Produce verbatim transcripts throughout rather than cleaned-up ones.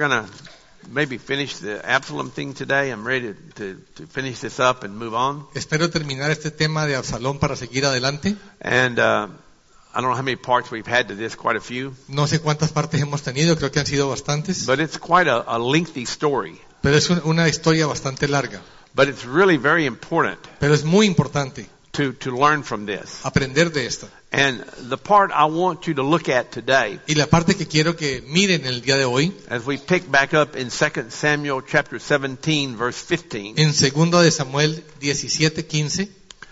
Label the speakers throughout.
Speaker 1: going to maybe finish the Absalom thing today. I'm ready to, to finish this up and move on.
Speaker 2: Espero terminar este tema de Absalón para seguir adelante.
Speaker 1: And uh, I don't know how many parts we've had to this, quite a few.
Speaker 2: No sé cuántas partes hemos tenido, creo que han sido bastantes.
Speaker 1: But it's quite a, a lengthy story.
Speaker 2: Pero es un, una historia bastante larga.
Speaker 1: But it's really very important
Speaker 2: Pero es muy importante
Speaker 1: to, to learn from this.
Speaker 2: aprender de esto.
Speaker 1: And the part I want you to look at today,
Speaker 2: Y la parte que quiero que miren el día de hoy,
Speaker 1: as we pick back up in Second Samuel chapter seventeen, verse fifteen,
Speaker 2: en segunda de Samuel diecisiete quince,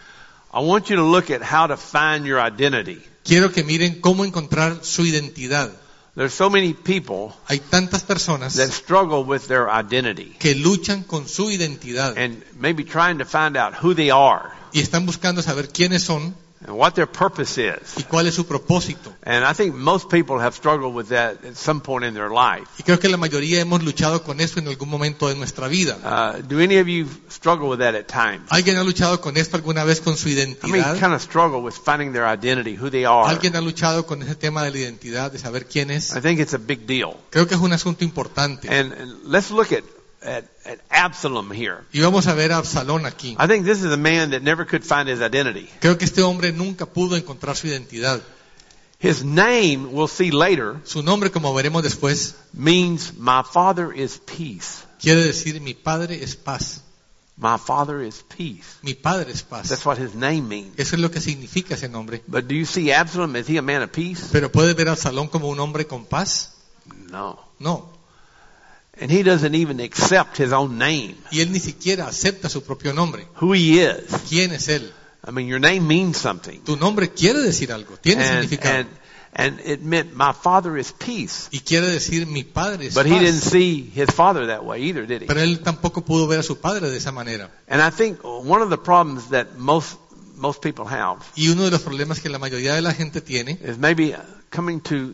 Speaker 1: I want you to look at how to find your identity.
Speaker 2: quiero que miren cómo encontrar su identidad.
Speaker 1: There's so many people
Speaker 2: Hay tantas personas
Speaker 1: that struggle with their identity
Speaker 2: que luchan con su identidad
Speaker 1: and maybe trying to find out who they are
Speaker 2: y están buscando saber quiénes son
Speaker 1: and what their purpose is.
Speaker 2: y cuál es su propósito.
Speaker 1: And I think most people have struggled with that at some point in their life.
Speaker 2: Y creo que la mayoría hemos luchado con eso en algún momento de nuestra vida.
Speaker 1: Uh, do any of you struggle with that at times?
Speaker 2: ¿Alguien ha luchado con esto alguna vez con su
Speaker 1: I mean,
Speaker 2: identidad?
Speaker 1: kind of struggle with finding their identity, who they are.
Speaker 2: ¿Alguien ha luchado con ese tema de la identidad, de saber quién es?
Speaker 1: I think it's a big deal.
Speaker 2: Creo que es un asunto importante.
Speaker 1: And, and let's look at, at, at Absalom here.
Speaker 2: Y vamos a ver a Absalón aquí.
Speaker 1: I think this is a man that never could find his identity.
Speaker 2: Creo que este hombre nunca pudo encontrar su identidad.
Speaker 1: His name, we'll see later,
Speaker 2: Su nombre, como veremos después,
Speaker 1: means my father is peace.
Speaker 2: quiere decir mi padre es paz.
Speaker 1: My father is peace.
Speaker 2: Mi padre es paz.
Speaker 1: That's what his name means.
Speaker 2: Eso es lo que significa ese nombre.
Speaker 1: But do you see Absalom? Is he a man of peace?
Speaker 2: Pero ¿puede ver a Absalón como un hombre con paz?
Speaker 1: No.
Speaker 2: No.
Speaker 1: And he doesn't even accept his own name,
Speaker 2: Y él ni siquiera acepta su propio nombre.
Speaker 1: who he is.
Speaker 2: ¿Quién es él?
Speaker 1: I mean, your name means something.
Speaker 2: Tu nombre quiere decir algo, tiene
Speaker 1: And,
Speaker 2: significado.
Speaker 1: and, and it meant my father is peace.
Speaker 2: Y quiere decir mi padre es
Speaker 1: But he didn't
Speaker 2: paz.
Speaker 1: see his father that way either, did he?
Speaker 2: Pero él tampoco pudo ver a su padre de esa manera.
Speaker 1: And I think one of the problems that most most people have
Speaker 2: Y uno de los problemas que la mayoría de la gente tiene
Speaker 1: is maybe coming to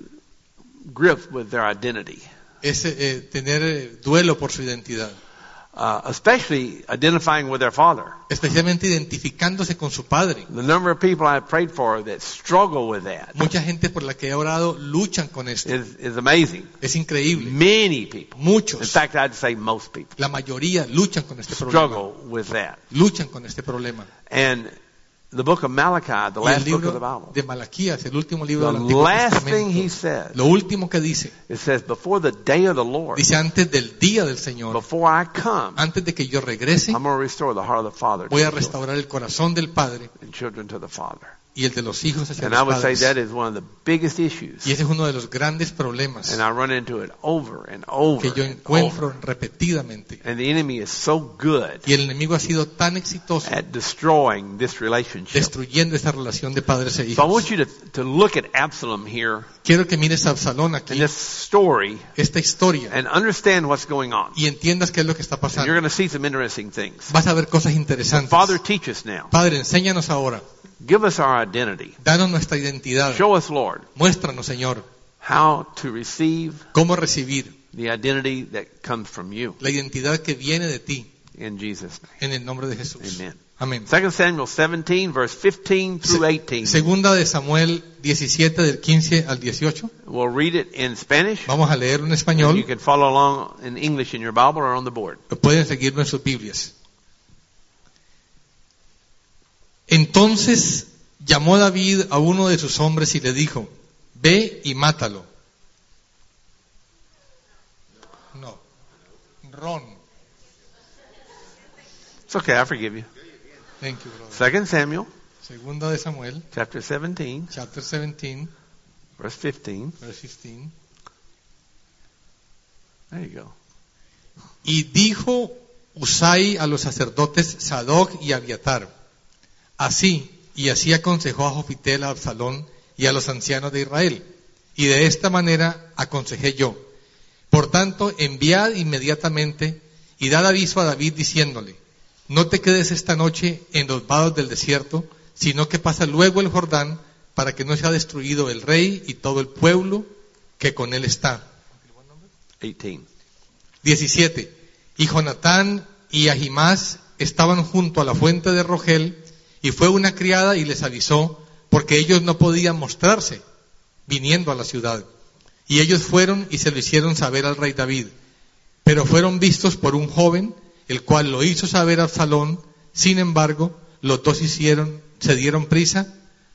Speaker 1: grips with their identity,
Speaker 2: es eh, tener eh, duelo por su identidad.
Speaker 1: uh, especially identifying with their father.
Speaker 2: Especialmente identificándose con su padre.
Speaker 1: The number of people I've prayed for that struggle with that
Speaker 2: Mucha gente por la que he orado luchan con esto.
Speaker 1: is, is amazing.
Speaker 2: Es increíble.
Speaker 1: Many people. In
Speaker 2: Muchos,
Speaker 1: fact, I'd say most people
Speaker 2: la mayoría luchan con este problema.
Speaker 1: struggle with that.
Speaker 2: Luchan con este problema.
Speaker 1: And the book of Malachi, the
Speaker 2: Y el
Speaker 1: last book of the
Speaker 2: libro
Speaker 1: Bible,
Speaker 2: de Malaquías, el último libro
Speaker 1: the
Speaker 2: del Antiguo
Speaker 1: last thing he
Speaker 2: Testamento,
Speaker 1: says,
Speaker 2: lo último que dice,
Speaker 1: it says, before the day of the Lord,
Speaker 2: dice antes del día del Señor,
Speaker 1: before I come,
Speaker 2: antes de que yo regrese,
Speaker 1: I'm going to restore the heart of the father to
Speaker 2: voy a
Speaker 1: the children,
Speaker 2: restaurar el corazón del padre
Speaker 1: and children to the father.
Speaker 2: y el de los hijos hacia
Speaker 1: And I
Speaker 2: los
Speaker 1: would say
Speaker 2: padres.
Speaker 1: that is one of the biggest issues.
Speaker 2: Y ese es uno de los grandes problemas
Speaker 1: And I run into it over and over
Speaker 2: que yo
Speaker 1: and
Speaker 2: encuentro
Speaker 1: over.
Speaker 2: repetidamente.
Speaker 1: And the enemy is so good
Speaker 2: Y el enemigo ha sido tan exitoso
Speaker 1: at destroying this relationship.
Speaker 2: destruyendo esta relación de padres e
Speaker 1: So I want
Speaker 2: hijos.
Speaker 1: you to, to look at Absalom here
Speaker 2: Quiero que mires a Absalón
Speaker 1: in
Speaker 2: aquí,
Speaker 1: this story
Speaker 2: esta historia,
Speaker 1: and understand what's going on.
Speaker 2: y entiendas qué es lo que está
Speaker 1: And you're
Speaker 2: pasando.
Speaker 1: going to see some interesting things.
Speaker 2: Vas a ver cosas interesantes.
Speaker 1: Father, teach us now.
Speaker 2: Padre, enséñanos ahora.
Speaker 1: Give us our identity.
Speaker 2: Danos nuestra identidad.
Speaker 1: Show us, Lord,
Speaker 2: Muéstranos, Señor,
Speaker 1: how to receive
Speaker 2: cómo recibir
Speaker 1: the identity that comes from you.
Speaker 2: la identidad que viene de ti,
Speaker 1: In Jesus' name.
Speaker 2: en el nombre de Jesús.
Speaker 1: Amen.
Speaker 2: Amén.
Speaker 1: Second Samuel seventeen, verse fifteen through
Speaker 2: Se-
Speaker 1: eighteen.
Speaker 2: Segunda de Samuel diecisiete, del quince al dieciocho.
Speaker 1: We'll read it in Spanish.
Speaker 2: Vamos a leerlo en
Speaker 1: You
Speaker 2: español.
Speaker 1: can follow along in English in your Bible or on the board.
Speaker 2: Pueden seguirlo en sus Biblias. Entonces llamó David a uno de sus hombres y le dijo: ve y mátalo. No. Ron.
Speaker 1: It's okay, I forgive you.
Speaker 2: Thank you, brother.
Speaker 1: Second Samuel,
Speaker 2: Segunda de Samuel,
Speaker 1: chapter seventeen,
Speaker 2: chapter seventeen,
Speaker 1: verse fifteen.
Speaker 2: verse fifteen.
Speaker 1: There you go.
Speaker 2: Y dijo Usai a los sacerdotes Sadoc y Abiatar: así y así aconsejó a Jofitel a Absalón y a los ancianos de Israel. Y de esta manera aconsejé yo. Por tanto, enviad inmediatamente y dad aviso a David diciéndole: no te quedes esta noche en los vados del desierto, sino que pasa luego el Jordán, para que no sea destruido el rey y todo el pueblo que con él está.
Speaker 1: eighteen.
Speaker 2: diecisiete. Y Jonatán y Ahimás estaban junto a la fuente de Rogel, y fue una criada y les avisó, porque ellos no podían mostrarse viniendo a la ciudad. Y ellos fueron y se lo hicieron saber al rey David. Pero fueron vistos por un joven, el cual lo hizo saber a Absalón. Sin embargo, los dos hicieron, se dieron prisa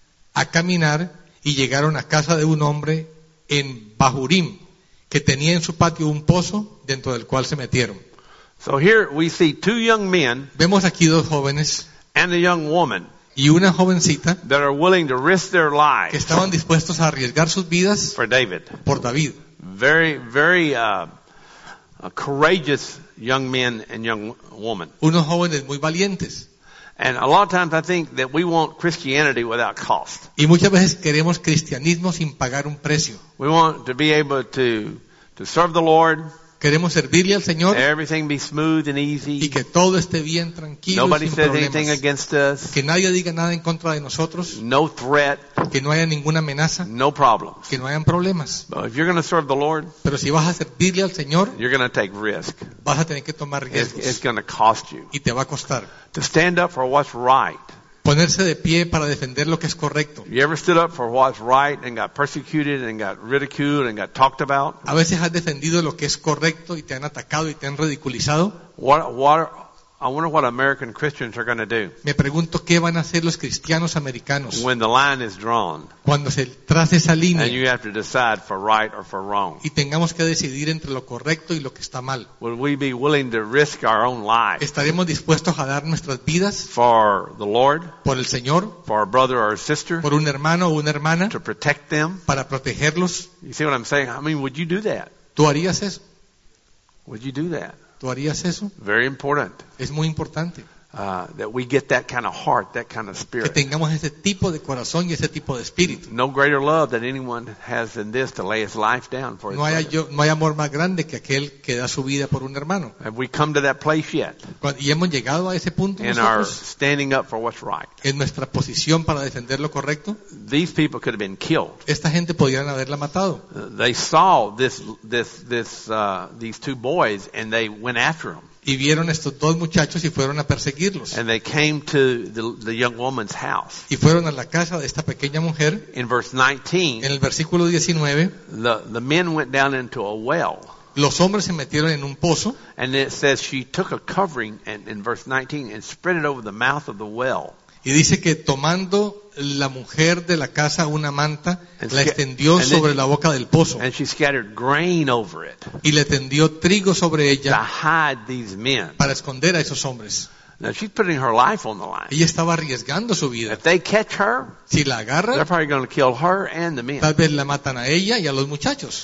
Speaker 2: a caminar y llegaron a casa de un hombre en Bahurim, que tenía en su patio un pozo dentro del cual se metieron.
Speaker 1: So here we see two young men
Speaker 2: Vemos aquí dos jóvenes
Speaker 1: and a young woman
Speaker 2: y una jovencita
Speaker 1: that are willing to risk their
Speaker 2: que
Speaker 1: lives
Speaker 2: estaban dispuestos a arriesgar sus vidas
Speaker 1: for David.
Speaker 2: por David.
Speaker 1: Very, very uh, uh, courageous young men and young women.
Speaker 2: Unos jóvenes muy valientes.
Speaker 1: And a lot of times I think that we want Christianity without cost.
Speaker 2: Y muchas veces queremos cristianismo sin pagar un precio.
Speaker 1: We want to be able to to serve the Lord,
Speaker 2: Queremos servirle al Señor
Speaker 1: everything be smooth and
Speaker 2: y
Speaker 1: easy.
Speaker 2: que todo esté bien, tranquilo, y
Speaker 1: Nobody
Speaker 2: sin
Speaker 1: says anything
Speaker 2: problemas.
Speaker 1: against us.
Speaker 2: Que nadie diga nada en contra de nosotros,
Speaker 1: No threat,
Speaker 2: que no haya ninguna amenaza,
Speaker 1: no problems.
Speaker 2: que no hayan problemas.
Speaker 1: But if you're going to serve the Lord,
Speaker 2: Pero si vas a servirle al Señor,
Speaker 1: you're going to take risk.
Speaker 2: vas a tener que tomar
Speaker 1: It's, it's
Speaker 2: riesgos
Speaker 1: going to cost you.
Speaker 2: y te va a costar.
Speaker 1: To stand up for what's right.
Speaker 2: Ponerse de pie para defender lo que es correcto.
Speaker 1: You ever stood up for what's right and got persecuted and got ridiculed and got talked about?
Speaker 2: A veces has defendido lo que es correcto y te han atacado y te han ridiculizado.
Speaker 1: What, what, I wonder what American Christians are going to do
Speaker 2: Me pregunto qué van a hacer los cristianos americanos
Speaker 1: when the line is drawn
Speaker 2: cuando se trace esa
Speaker 1: and you
Speaker 2: línea
Speaker 1: have to decide for right or for wrong.
Speaker 2: y tengamos que decidir entre lo correcto y lo que está mal.
Speaker 1: Will we be willing to risk our own lives
Speaker 2: ¿Estaremos dispuestos a dar nuestras vidas
Speaker 1: for the Lord,
Speaker 2: por el Señor,
Speaker 1: for our brother or sister,
Speaker 2: por un hermano o una hermana,
Speaker 1: to protect them?
Speaker 2: para protegerlos?
Speaker 1: You see what I'm saying? I mean, would you do that?
Speaker 2: ¿Tú harías eso?
Speaker 1: Would you do that?
Speaker 2: ¿Tú harías eso?
Speaker 1: Very important
Speaker 2: Es muy importante
Speaker 1: uh, that we get that kind of heart, that kind of
Speaker 2: que
Speaker 1: spirit.
Speaker 2: tengamos ese tipo de corazón y ese tipo de espíritu.
Speaker 1: No greater love that anyone has than this, to lay his life down for his
Speaker 2: No hay,
Speaker 1: brother.
Speaker 2: yo- no hay amor más grande que aquel que da su vida por un hermano.
Speaker 1: Have we come to that place yet
Speaker 2: Cuando- y hemos llegado a ese punto
Speaker 1: in our
Speaker 2: nosotros,
Speaker 1: standing up for what's right?
Speaker 2: en nuestra posición para defender lo correcto.
Speaker 1: These people could have been killed.
Speaker 2: Esta gente podrían haberla matado.
Speaker 1: Uh, They saw this, this, this, uh, these two boys, and they went after them.
Speaker 2: Y vieron estos dos muchachos y fueron a perseguirlos.
Speaker 1: And they came to the, the young woman's house.
Speaker 2: Y fueron a la casa de esta pequeña mujer.
Speaker 1: In verse nineteen,
Speaker 2: En el versículo diecinueve,
Speaker 1: the, the men went down into a well.
Speaker 2: los hombres se metieron en un pozo.
Speaker 1: And it says she took a covering, and in verse nineteen, and spread it over the mouth of the well.
Speaker 2: Y dice que tomando la mujer de la casa una manta,
Speaker 1: And
Speaker 2: la
Speaker 1: sca-
Speaker 2: extendió
Speaker 1: and then-
Speaker 2: sobre la boca del pozo.
Speaker 1: And she scattered grain over it
Speaker 2: Y le tendió trigo sobre
Speaker 1: to
Speaker 2: ella
Speaker 1: hide these men.
Speaker 2: para esconder a esos hombres.
Speaker 1: Now she's putting her life on the line.
Speaker 2: Ella estaba arriesgando su vida.
Speaker 1: If they catch her,
Speaker 2: Si la
Speaker 1: they're
Speaker 2: agarran,
Speaker 1: probably going to kill her and the men.
Speaker 2: tal vez la matan a ella y a los muchachos.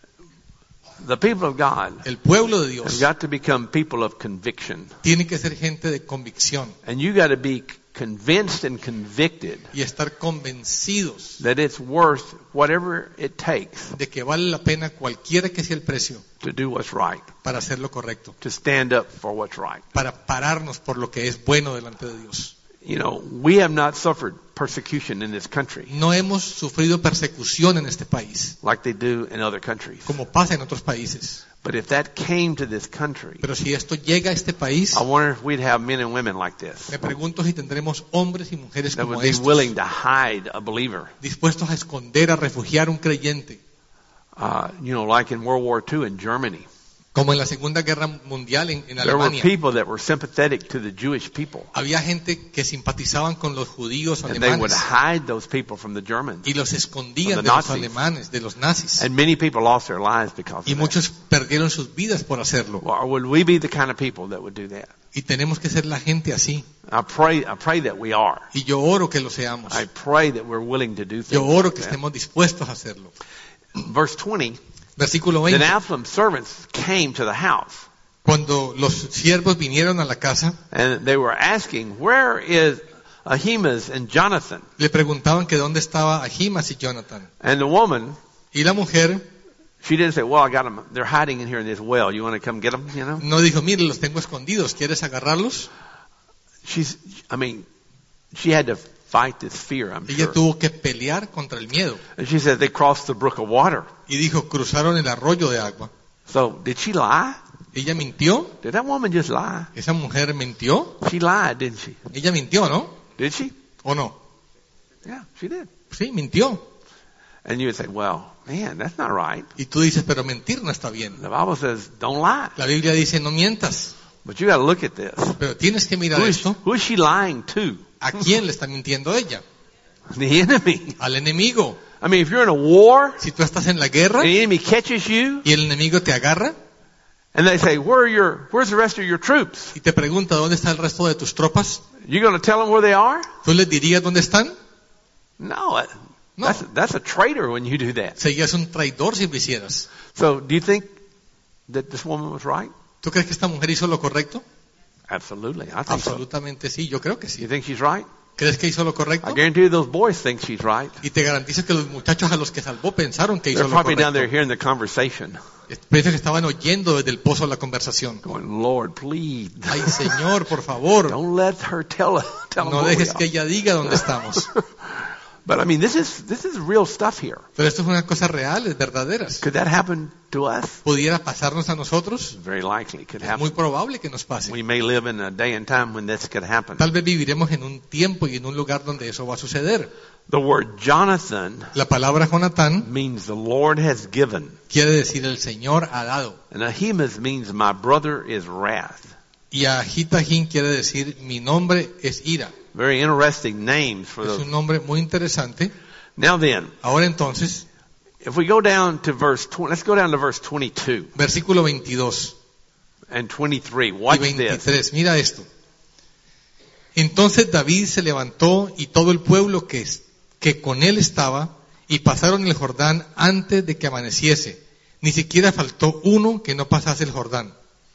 Speaker 1: The people of God
Speaker 2: El pueblo de
Speaker 1: have
Speaker 2: Dios
Speaker 1: got to become people of conviction.
Speaker 2: tiene que ser gente de convicción
Speaker 1: And you got to be convinced and convicted
Speaker 2: y estar convencidos
Speaker 1: that it's worth whatever it takes
Speaker 2: de que vale la pena cualquiera que sea el precio
Speaker 1: to do what's right,
Speaker 2: para hacer lo correcto,
Speaker 1: to stand up for what's right.
Speaker 2: para pararnos por lo que es bueno delante de Dios.
Speaker 1: You know, we have not suffered persecution in this country
Speaker 2: No hemos sufrido persecución en este país,
Speaker 1: like they do in other countries.
Speaker 2: como pasa en otros países.
Speaker 1: But if that came to this country,
Speaker 2: Pero si esto llega a este país,
Speaker 1: I wonder if we'd have men and women like this
Speaker 2: me pregunto si tendremos hombres y mujeres
Speaker 1: that
Speaker 2: como
Speaker 1: would be
Speaker 2: estos,
Speaker 1: willing to hide a believer.
Speaker 2: dispuestos a esconder, a refugiar un creyente,
Speaker 1: Uh, you know, like in World War Two in Germany.
Speaker 2: como en la Segunda Guerra Mundial en, en
Speaker 1: There were
Speaker 2: Alemania.
Speaker 1: people that were sympathetic to the Jewish people.
Speaker 2: Había gente que simpatizaban con los judíos
Speaker 1: And they would
Speaker 2: alemanes
Speaker 1: hide those people from the Germans.
Speaker 2: y los escondían
Speaker 1: From
Speaker 2: de
Speaker 1: the
Speaker 2: los
Speaker 1: Nazis.
Speaker 2: alemanes, de los nazis.
Speaker 1: And many people lost their lives because
Speaker 2: Y
Speaker 1: of that.
Speaker 2: muchos perdieron sus vidas por hacerlo.
Speaker 1: Or would we be the kind of people that would do that?
Speaker 2: Y tenemos que ser la gente así.
Speaker 1: I pray, I pray that we are.
Speaker 2: Y yo oro que lo seamos.
Speaker 1: I pray that we're willing to do things.
Speaker 2: Yo oro que
Speaker 1: like that.
Speaker 2: estemos dispuestos a hacerlo.
Speaker 1: Verse twenty,
Speaker 2: Versículo
Speaker 1: then
Speaker 2: veinte.
Speaker 1: Absalom's servants came to the house,
Speaker 2: Cuando los siervos vinieron a la casa,
Speaker 1: and they were asking, where is Ahimaaz and Jonathan?
Speaker 2: le preguntaban que dónde estaba Ahimaaz y Jonathan.
Speaker 1: And the woman,
Speaker 2: Y la mujer
Speaker 1: she didn't say, well, I got them. They're hiding in here in this well. You want to come get them, you know?
Speaker 2: no dijo, mire, los tengo escondidos, ¿quieres agarrarlos?
Speaker 1: She's, I mean, she had to fight this fear, I'm
Speaker 2: Ella
Speaker 1: sure.
Speaker 2: tuvo que pelear contra el miedo.
Speaker 1: And she said they crossed the brook of water.
Speaker 2: Y dijo, cruzaron el arroyo de agua.
Speaker 1: So did she lie?
Speaker 2: Ella mintió.
Speaker 1: Did that woman just lie?
Speaker 2: Esa mujer mintió.
Speaker 1: She lied, didn't she?
Speaker 2: Ella mintió, ¿no?
Speaker 1: Did she?
Speaker 2: ¿O no?
Speaker 1: Yeah, she did.
Speaker 2: Sí, mintió.
Speaker 1: And you would say, well, man, that's not right.
Speaker 2: Y tú dices, pero mentir no está bien.
Speaker 1: The Bible says, don't lie.
Speaker 2: La Biblia dice, no mientas.
Speaker 1: But you got to look at this.
Speaker 2: Pero tienes que mirar
Speaker 1: Who is,
Speaker 2: esto.
Speaker 1: who is she lying to?
Speaker 2: ¿A quién le está mintiendo ella?
Speaker 1: The enemy.
Speaker 2: Al enemigo.
Speaker 1: I mean, if you're in a war,
Speaker 2: Si tú estás en la guerra
Speaker 1: and the enemy catches you,
Speaker 2: y el enemigo te agarra
Speaker 1: and they say, where are your, where's the rest of your troops?
Speaker 2: y te pregunta dónde está el resto de tus tropas,
Speaker 1: You going to tell them where they are?
Speaker 2: ¿tú les dirías dónde están?
Speaker 1: No. that-
Speaker 2: No.
Speaker 1: That's, that's a traitor when you do that.
Speaker 2: Serías un traidor si lo hicieras.
Speaker 1: So, do you think that this woman was right?
Speaker 2: ¿Tú crees que esta mujer hizo lo correcto?
Speaker 1: Absolutely. I think so.
Speaker 2: Absolutamente sí, yo creo que
Speaker 1: You
Speaker 2: sí.
Speaker 1: think she's right?
Speaker 2: ¿Crees que hizo lo
Speaker 1: I
Speaker 2: correcto?
Speaker 1: guarantee you those boys think she's right.
Speaker 2: Y te garantizo que los muchachos a los que salvó pensaron que hizo
Speaker 1: They're
Speaker 2: lo
Speaker 1: probably down there
Speaker 2: correcto.
Speaker 1: hearing the conversation.
Speaker 2: Pienso que estaban oyendo desde el pozo la conversación.
Speaker 1: Going, Lord, please.
Speaker 2: Ay, Señor, por favor,
Speaker 1: Don't let her tell, tell them
Speaker 2: no
Speaker 1: where we
Speaker 2: dejes que
Speaker 1: are.
Speaker 2: ella diga dónde estamos.
Speaker 1: But I mean, this is, this is real stuff here.
Speaker 2: Pero esto es una cosa real, es verdaderas.
Speaker 1: Could that happen to us?
Speaker 2: ¿Pudiera pasarnos a nosotros?
Speaker 1: Very likely it could
Speaker 2: Es muy
Speaker 1: happen.
Speaker 2: probable que nos pase.
Speaker 1: We may live in a day and time when this could happen.
Speaker 2: Tal vez viviremos en un tiempo y en un lugar donde eso va a suceder.
Speaker 1: The word Jonathan
Speaker 2: La palabra Jonatán
Speaker 1: means the Lord has given.
Speaker 2: quiere decir el Señor ha dado.
Speaker 1: And Ahimaaz means my brother is wrath.
Speaker 2: Y Ahitajín quiere decir mi nombre es ira.
Speaker 1: Very interesting names for
Speaker 2: Es
Speaker 1: those.
Speaker 2: un nombre muy interesante.
Speaker 1: Now then,
Speaker 2: Ahora entonces,
Speaker 1: if we go down to verse twenty, let's go down to verse twenty-two
Speaker 2: versículo veintidós
Speaker 1: and twenty-three.
Speaker 2: y
Speaker 1: Watch this.
Speaker 2: veintitrés. Mira esto. Entonces David se levantó y todo el pueblo que, que con él estaba y pasaron el Jordán antes de que amaneciese. Ni siquiera faltó uno que no pasase el Jordán.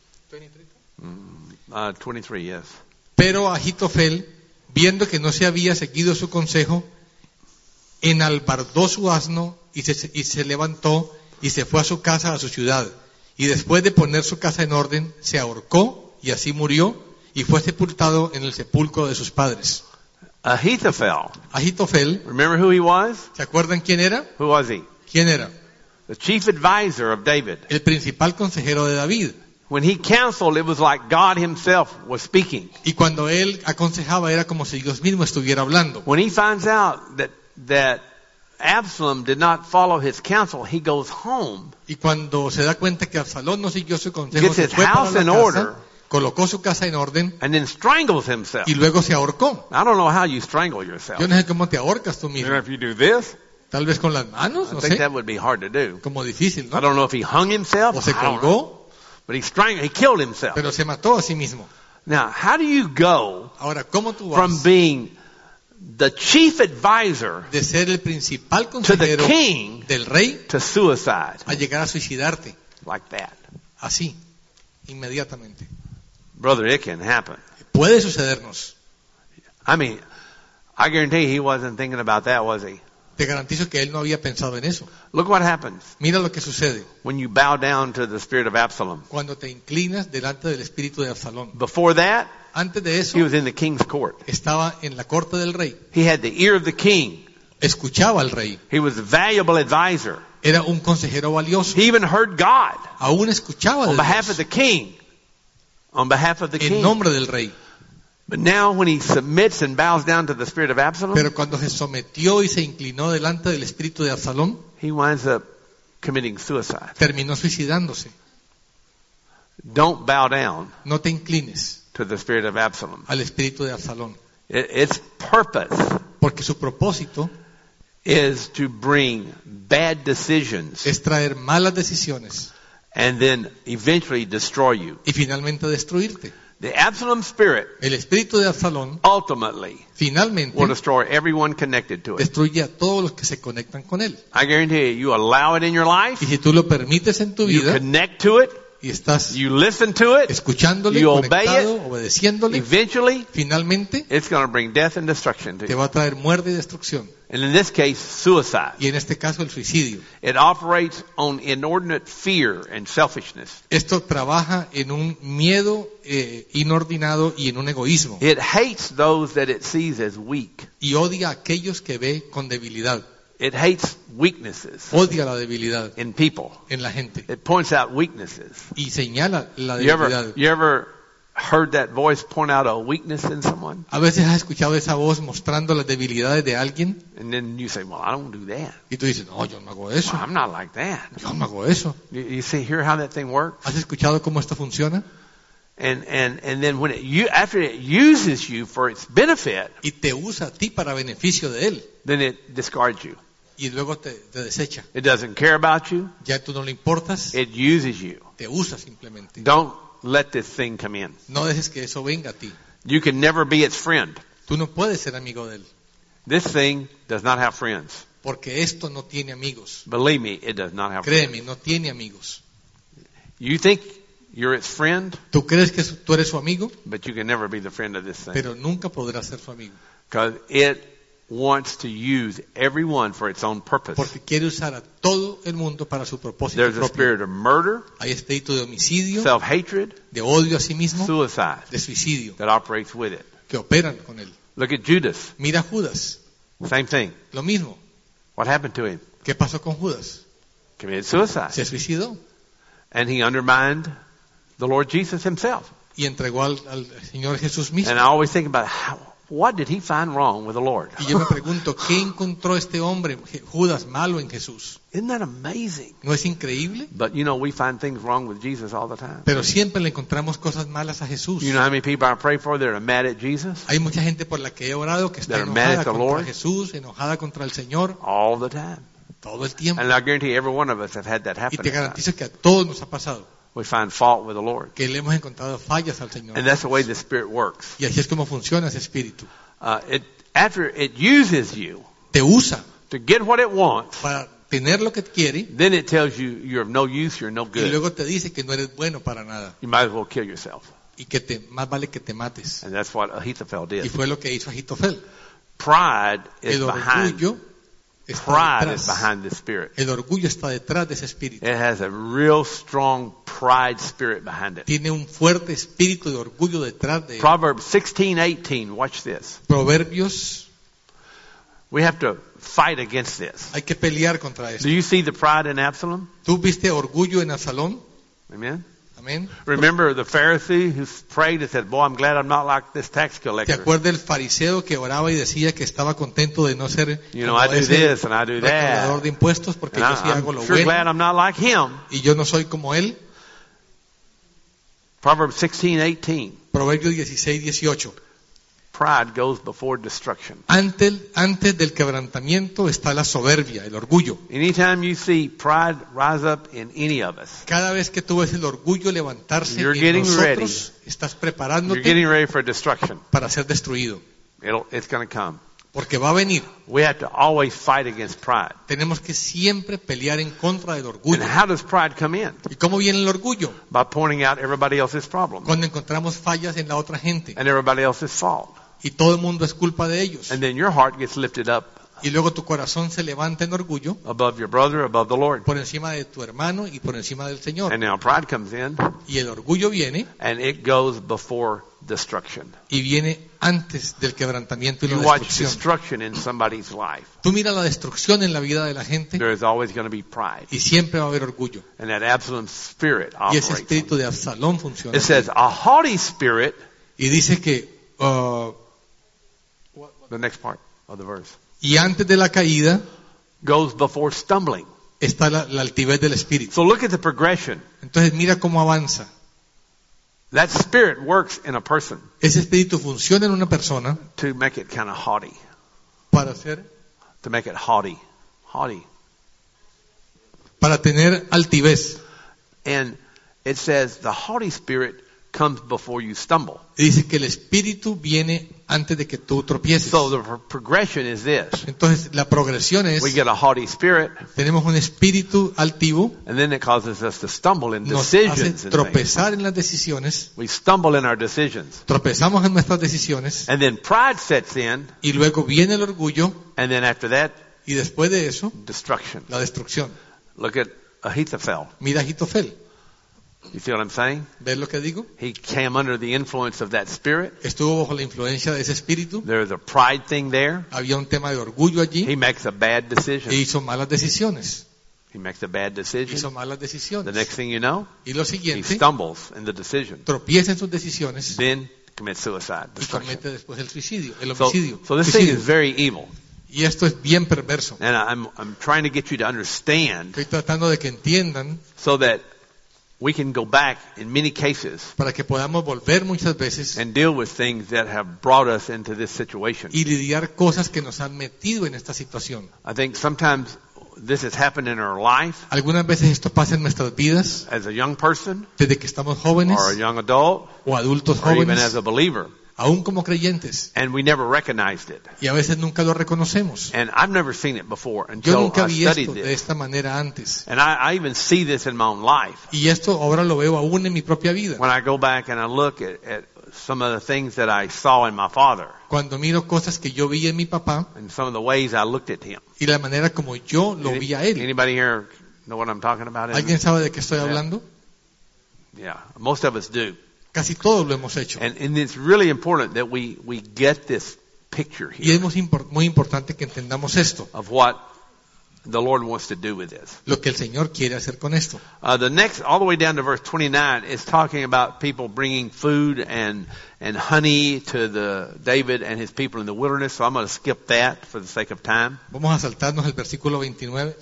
Speaker 1: Uh, twenty-three, yes.
Speaker 2: Pero Ahitofel, viendo que no se había seguido su consejo, enalbardó su asno y se, y se levantó y se fue a su casa, a su ciudad. Y después de poner su casa en orden, se ahorcó y así murió y fue sepultado en el sepulcro de sus padres.
Speaker 1: Ahithophel.
Speaker 2: Ahitofel,
Speaker 1: Remember who he was?
Speaker 2: ¿se acuerdan quién era?
Speaker 1: Who was he?
Speaker 2: ¿Quién era?
Speaker 1: The chief advisor of David.
Speaker 2: El principal consejero de David.
Speaker 1: When he counseled, it was like God himself was speaking.
Speaker 2: Y cuando él aconsejaba era como si Dios mismo estuviera hablando.
Speaker 1: When he finds out that, that Absalom did not follow his counsel, he goes home,
Speaker 2: Y cuando se da cuenta que Absalón no siguió su consejo,
Speaker 1: Gets
Speaker 2: se
Speaker 1: his
Speaker 2: fue para
Speaker 1: house
Speaker 2: la
Speaker 1: in
Speaker 2: casa,
Speaker 1: order.
Speaker 2: colocó su casa en orden
Speaker 1: and then strangles himself.
Speaker 2: y luego se ahorcó.
Speaker 1: I don't know how you strangle yourself.
Speaker 2: Yo no sé cómo te ahorcas tú
Speaker 1: You
Speaker 2: mismo.
Speaker 1: know, if you do this,
Speaker 2: Tal vez con las manos,
Speaker 1: I
Speaker 2: no
Speaker 1: think
Speaker 2: sé,
Speaker 1: that would be hard to do.
Speaker 2: como difícil,
Speaker 1: I
Speaker 2: ¿no?
Speaker 1: don't know if he hung himself.
Speaker 2: O se
Speaker 1: I don't know.
Speaker 2: colgó,
Speaker 1: But he strangled, he killed himself.
Speaker 2: pero se mató a sí mismo.
Speaker 1: Now, how do you go
Speaker 2: Ahora, ¿cómo tú
Speaker 1: from
Speaker 2: vas
Speaker 1: being the chief advisor
Speaker 2: de ser el principal
Speaker 1: to the
Speaker 2: consejero
Speaker 1: king
Speaker 2: del rey
Speaker 1: to suicide
Speaker 2: a llegar a suicidarte?
Speaker 1: like that?
Speaker 2: Así, inmediatamente.
Speaker 1: Brother, it can happen.
Speaker 2: Puede sucedernos.
Speaker 1: I mean, I guarantee he wasn't thinking about that, was he?
Speaker 2: Te garantizo que él no había pensado en eso.
Speaker 1: Look what happens
Speaker 2: Mira lo que sucede
Speaker 1: when you bow down to the spirit of Absalom.
Speaker 2: cuando te inclinas delante del espíritu de Absalón.
Speaker 1: Before that,
Speaker 2: Antes de eso,
Speaker 1: he was in the king's court.
Speaker 2: estaba en la corte del rey.
Speaker 1: He had the ear of the king.
Speaker 2: Escuchaba al rey.
Speaker 1: He was a valuable advisor.
Speaker 2: Era un consejero valioso.
Speaker 1: He even heard God
Speaker 2: Aún escuchaba de
Speaker 1: on behalf
Speaker 2: Dios
Speaker 1: of the king. On behalf of the
Speaker 2: en
Speaker 1: king.
Speaker 2: nombre del rey.
Speaker 1: But now when he submits and bows down to the spirit of Absalom,
Speaker 2: Pero cuando se sometió y se inclinó delante del espíritu de Absalón,
Speaker 1: he winds up committing suicide.
Speaker 2: terminó suicidándose.
Speaker 1: Don't bow down
Speaker 2: No te inclines
Speaker 1: to the spirit of Absalom.
Speaker 2: al espíritu de Absalón,
Speaker 1: It, its purpose
Speaker 2: porque su propósito
Speaker 1: is to bring bad decisions
Speaker 2: es traer malas decisiones
Speaker 1: and then eventually destroy you.
Speaker 2: y finalmente destruirte.
Speaker 1: The Absalom spirit
Speaker 2: El espíritu de Absalón
Speaker 1: ultimately
Speaker 2: finalmente
Speaker 1: will destroy everyone connected to it.
Speaker 2: destruye a todos los que se conectan con él.
Speaker 1: I guarantee you, you allow it in your life,
Speaker 2: Y si tú lo permites en tu
Speaker 1: you
Speaker 2: vida
Speaker 1: connect to it,
Speaker 2: y estás
Speaker 1: you listen to it,
Speaker 2: escuchándole,
Speaker 1: you obey
Speaker 2: conectado,
Speaker 1: it,
Speaker 2: obedeciéndole,
Speaker 1: eventually
Speaker 2: finalmente
Speaker 1: it's going to bring death and destruction to
Speaker 2: te
Speaker 1: you.
Speaker 2: va a traer muerte y destrucción.
Speaker 1: And in this case, suicide.
Speaker 2: Y en este caso el suicidio.
Speaker 1: It operates on inordinate fear and selfishness.
Speaker 2: Esto trabaja en un miedo eh, inordinado y en un egoísmo.
Speaker 1: It hates those that it sees as weak.
Speaker 2: Y odia a aquellos que ve con debilidad.
Speaker 1: It hates weaknesses
Speaker 2: Odia la debilidad
Speaker 1: in people.
Speaker 2: en la gente.
Speaker 1: It points out weaknesses.
Speaker 2: Y señala la
Speaker 1: You ever,
Speaker 2: debilidad.
Speaker 1: you ever heard that voice point out a weakness in someone?
Speaker 2: A veces has escuchado esa voz mostrando las debilidades de alguien
Speaker 1: And then you say, well, I don't do that.
Speaker 2: y tú dices, no, yo no hago eso,
Speaker 1: Well, I'm not like that.
Speaker 2: yo no hago eso.
Speaker 1: You, you see, hear how that thing works?
Speaker 2: ¿Has escuchado cómo esto funciona?
Speaker 1: And, and, and then when it, you, after it uses you for its benefit,
Speaker 2: Y te usa a ti para beneficio de él
Speaker 1: then it discards you.
Speaker 2: y luego te, te desecha.
Speaker 1: It doesn't care about you.
Speaker 2: Ya tú no le importas,
Speaker 1: It uses you.
Speaker 2: te usa simplemente.
Speaker 1: Don't let this thing come in.
Speaker 2: No dejes que eso venga a ti.
Speaker 1: You can never be its friend.
Speaker 2: Tú no puedes ser amigo de él,
Speaker 1: This thing does not have friends.
Speaker 2: porque esto no tiene amigos.
Speaker 1: Believe me, it does not have friends.
Speaker 2: Créeme, no tiene amigos.
Speaker 1: You think you're its friend,
Speaker 2: Tú crees que tú eres su amigo,
Speaker 1: but you can never be the friend of this thing.
Speaker 2: pero nunca podrás ser su amigo,
Speaker 1: Because it wants to use everyone for its own purpose.
Speaker 2: porque quiere usar a todo el mundo para su propósito
Speaker 1: There's a
Speaker 2: propio.
Speaker 1: spirit of murder,
Speaker 2: Hay espíritu de homicidio,
Speaker 1: self-hatred,
Speaker 2: de odio a sí mismo,
Speaker 1: suicide
Speaker 2: de suicidio,
Speaker 1: that operates with it.
Speaker 2: que operan con él.
Speaker 1: Look at Judas.
Speaker 2: Mira a Judas,
Speaker 1: Same thing.
Speaker 2: lo mismo.
Speaker 1: What happened to him?
Speaker 2: ¿Qué pasó con Judas?
Speaker 1: Committed suicide.
Speaker 2: Se suicidó
Speaker 1: And he undermined the Lord Jesus himself.
Speaker 2: y entregó al, al Señor Jesús mismo.
Speaker 1: And I always think about how, what did he find wrong with the Lord?
Speaker 2: Y yo me pregunto, ¿qué encontró este hombre, Judas, malo en Jesús?
Speaker 1: Isn't that amazing?
Speaker 2: ¿No es increíble?
Speaker 1: But you know, we find things wrong with Jesus all the time.
Speaker 2: Pero siempre le encontramos cosas malas a Jesús.
Speaker 1: You know how many people I pray for that are mad at Jesus?
Speaker 2: Hay mucha gente por la que he orado que está
Speaker 1: They're mad
Speaker 2: enojada
Speaker 1: at the
Speaker 2: contra
Speaker 1: Lord.
Speaker 2: Jesús, enojada contra el Señor,
Speaker 1: All the time.
Speaker 2: todo el tiempo.
Speaker 1: And I guarantee every one of us have had that
Speaker 2: Y
Speaker 1: happen.
Speaker 2: te
Speaker 1: at times.
Speaker 2: garantizo que a todos nos ha pasado,
Speaker 1: We find fault with the Lord.
Speaker 2: que le hemos encontrado fallas al Señor.
Speaker 1: And that's the way the Spirit works.
Speaker 2: Y así es como funciona ese espíritu.
Speaker 1: Uh, it, after it uses you
Speaker 2: Te usa
Speaker 1: to get what it wants,
Speaker 2: para tener lo que quiere
Speaker 1: then it tells you you're of no use, you're no
Speaker 2: y
Speaker 1: good.
Speaker 2: luego te dice que no eres bueno para nada
Speaker 1: You might as well kill yourself.
Speaker 2: y que te, más vale que te mates.
Speaker 1: And that's what Ahithophel
Speaker 2: Y
Speaker 1: did.
Speaker 2: fue lo que hizo Ahitofel.
Speaker 1: Pride is
Speaker 2: El
Speaker 1: behind.
Speaker 2: orgullo está
Speaker 1: Pride is
Speaker 2: detrás.
Speaker 1: behind the Spirit.
Speaker 2: El orgullo está detrás de ese espíritu.
Speaker 1: It has a real strong pride spirit behind it.
Speaker 2: Tiene un fuerte espíritu de orgullo detrás de él.
Speaker 1: Proverbs sixteen eighteen. Watch this.
Speaker 2: Proverbios,
Speaker 1: We have to fight against this.
Speaker 2: hay que pelear contra esto.
Speaker 1: Do you see the pride in Absalom?
Speaker 2: ¿Tú viste orgullo en Absalón?
Speaker 1: Amen.
Speaker 2: Amén.
Speaker 1: Remember the Pharisee who prayed and said, "Boy, I'm glad I'm not like this tax
Speaker 2: ¿Te
Speaker 1: collector.
Speaker 2: acuerdas del fariseo que oraba y decía que estaba contento de no ser
Speaker 1: You know,
Speaker 2: como
Speaker 1: I do
Speaker 2: ese
Speaker 1: this and I do
Speaker 2: recaudador
Speaker 1: that.
Speaker 2: de impuestos porque
Speaker 1: And
Speaker 2: yo sí
Speaker 1: I,
Speaker 2: hago lo
Speaker 1: I'm sure glad
Speaker 2: bueno
Speaker 1: I'm not like him."
Speaker 2: y yo no soy como él?
Speaker 1: Proverbs sixteen eighteen.
Speaker 2: Proverbios dieciséis dieciocho.
Speaker 1: Pride goes before destruction.
Speaker 2: Antes, antes del quebrantamiento está la soberbia, el orgullo.
Speaker 1: Anytime you see pride rise up in any of us,
Speaker 2: Cada vez que tú ves el orgullo levantarse
Speaker 1: You're
Speaker 2: en
Speaker 1: getting
Speaker 2: nosotros, estás
Speaker 1: you're
Speaker 2: preparándote
Speaker 1: getting ready for destruction.
Speaker 2: para ser destruido.
Speaker 1: It'll, it's going to come.
Speaker 2: Porque va a venir.
Speaker 1: We have to always fight against pride.
Speaker 2: Tenemos que siempre pelear en contra del
Speaker 1: And
Speaker 2: orgullo.
Speaker 1: how does pride come in?
Speaker 2: ¿Y cómo viene el orgullo?
Speaker 1: By pointing out everybody else's problem
Speaker 2: Cuando encontramos fallas en la otra gente
Speaker 1: and everybody else's fault.
Speaker 2: y todo el mundo es culpa de ellos.
Speaker 1: And then your heart gets lifted up
Speaker 2: Y luego tu corazón se levanta en orgullo
Speaker 1: above your brother, above the Lord.
Speaker 2: por encima de tu hermano y por encima del Señor.
Speaker 1: And now pride comes in
Speaker 2: Y el orgullo viene
Speaker 1: and it goes before destruction.
Speaker 2: y viene antes del quebrantamiento y la
Speaker 1: You watch
Speaker 2: destrucción.
Speaker 1: destruction in somebody's life.
Speaker 2: Tú mira la destrucción en la vida de la gente
Speaker 1: There is always going to be pride.
Speaker 2: y siempre va a haber orgullo.
Speaker 1: And that Absalom spirit
Speaker 2: Y ese
Speaker 1: operates.
Speaker 2: espíritu de Absalón funciona.
Speaker 1: It says a haughty spirit,
Speaker 2: Y dice que uh,
Speaker 1: the next part of the verse,
Speaker 2: y antes de la caída
Speaker 1: goes before stumbling.
Speaker 2: está la, la altivez del espíritu.
Speaker 1: So look at the progression.
Speaker 2: Entonces mira cómo avanza.
Speaker 1: That spirit works in a person
Speaker 2: Ese espíritu funciona en una persona
Speaker 1: to make it kind of haughty.
Speaker 2: para hacer,
Speaker 1: To make it haughty. Haughty.
Speaker 2: para tener altivez.
Speaker 1: And it says the haughty spirit comes before you stumble.
Speaker 2: Y dice que el espíritu viene antes de que tú tropieces.
Speaker 1: So the pro- progression is this.
Speaker 2: Entonces la progresión es,
Speaker 1: We get a haughty spirit,
Speaker 2: tenemos un espíritu altivo,
Speaker 1: and then it causes us to stumble in
Speaker 2: nos hace
Speaker 1: decisions. and things.
Speaker 2: tropezar en las decisiones,
Speaker 1: We stumble in our decisions.
Speaker 2: tropezamos en nuestras decisiones,
Speaker 1: And then pride sets in,
Speaker 2: y luego viene el orgullo,
Speaker 1: and then after that,
Speaker 2: y después de eso,
Speaker 1: destruction.
Speaker 2: la destrucción.
Speaker 1: Look at Ahithophel.
Speaker 2: Mira a Ahitofel,
Speaker 1: You see what I'm saying?
Speaker 2: ¿ves lo que digo?
Speaker 1: He came under the influence of that spirit.
Speaker 2: Estuvo bajo la influencia de ese espíritu,
Speaker 1: There's a pride thing there.
Speaker 2: había un tema de orgullo allí,
Speaker 1: He makes a bad
Speaker 2: e
Speaker 1: decision.
Speaker 2: hizo malas decisiones.
Speaker 1: He makes a bad decision.
Speaker 2: hizo malas
Speaker 1: The
Speaker 2: decisiones.
Speaker 1: next thing you know,
Speaker 2: Y lo
Speaker 1: he
Speaker 2: siguiente,
Speaker 1: stumbles in the decision.
Speaker 2: tropieza en sus decisiones
Speaker 1: Then commits suicide,
Speaker 2: y
Speaker 1: destruction.
Speaker 2: comete después el suicidio, el
Speaker 1: So,
Speaker 2: homicidio.
Speaker 1: so this thing
Speaker 2: suicidio.
Speaker 1: is very evil.
Speaker 2: Y esto es bien perverso.
Speaker 1: And I'm, I'm trying to get you to understand
Speaker 2: Estoy tratando de que entiendan
Speaker 1: so that we can go back in many cases
Speaker 2: para que podamos volver muchas veces
Speaker 1: and deal with things that have brought us into this situation.
Speaker 2: y lidiar cosas que nos han metido en esta situación.
Speaker 1: I think sometimes this has happened in our life
Speaker 2: Algunas veces esto pasa en nuestras vidas,
Speaker 1: as a young person
Speaker 2: desde que estamos jóvenes
Speaker 1: or a young adult
Speaker 2: o adultos
Speaker 1: or even
Speaker 2: jóvenes,
Speaker 1: as a believer,
Speaker 2: aún como creyentes,
Speaker 1: and we never recognized it.
Speaker 2: y a veces nunca lo reconocemos.
Speaker 1: And I've never seen it before
Speaker 2: Yo
Speaker 1: until
Speaker 2: nunca
Speaker 1: I
Speaker 2: vi
Speaker 1: studied
Speaker 2: esto de
Speaker 1: this.
Speaker 2: esta manera antes.
Speaker 1: And I, I even see this in my own life.
Speaker 2: Y esto ahora lo veo aún en mi propia vida.
Speaker 1: When I go back and I look at, at some of the things that I saw in my father
Speaker 2: Cuando miro cosas que yo vi en mi papá
Speaker 1: and some of the ways I looked at him.
Speaker 2: y la manera como yo lo vi a él.
Speaker 1: Anybody here know what I'm talking about?
Speaker 2: ¿Alguien sabe de qué estoy hablando?
Speaker 1: Yeah, most of us do.
Speaker 2: Casi todos lo hemos hecho.
Speaker 1: And, and it's really important that we, we get this picture
Speaker 2: Y
Speaker 1: here
Speaker 2: es muy, impor- muy importante que entendamos esto,
Speaker 1: of what the Lord wants to do with this.
Speaker 2: lo que el Señor quiere hacer con esto.
Speaker 1: Uh, the next, all the way down to verse twenty-nine, is talking about people bringing food and and honey to the David and his people in the wilderness. So I'm going to skip that for the sake of time.
Speaker 2: Vamos a saltarnos el versículo veintinueve.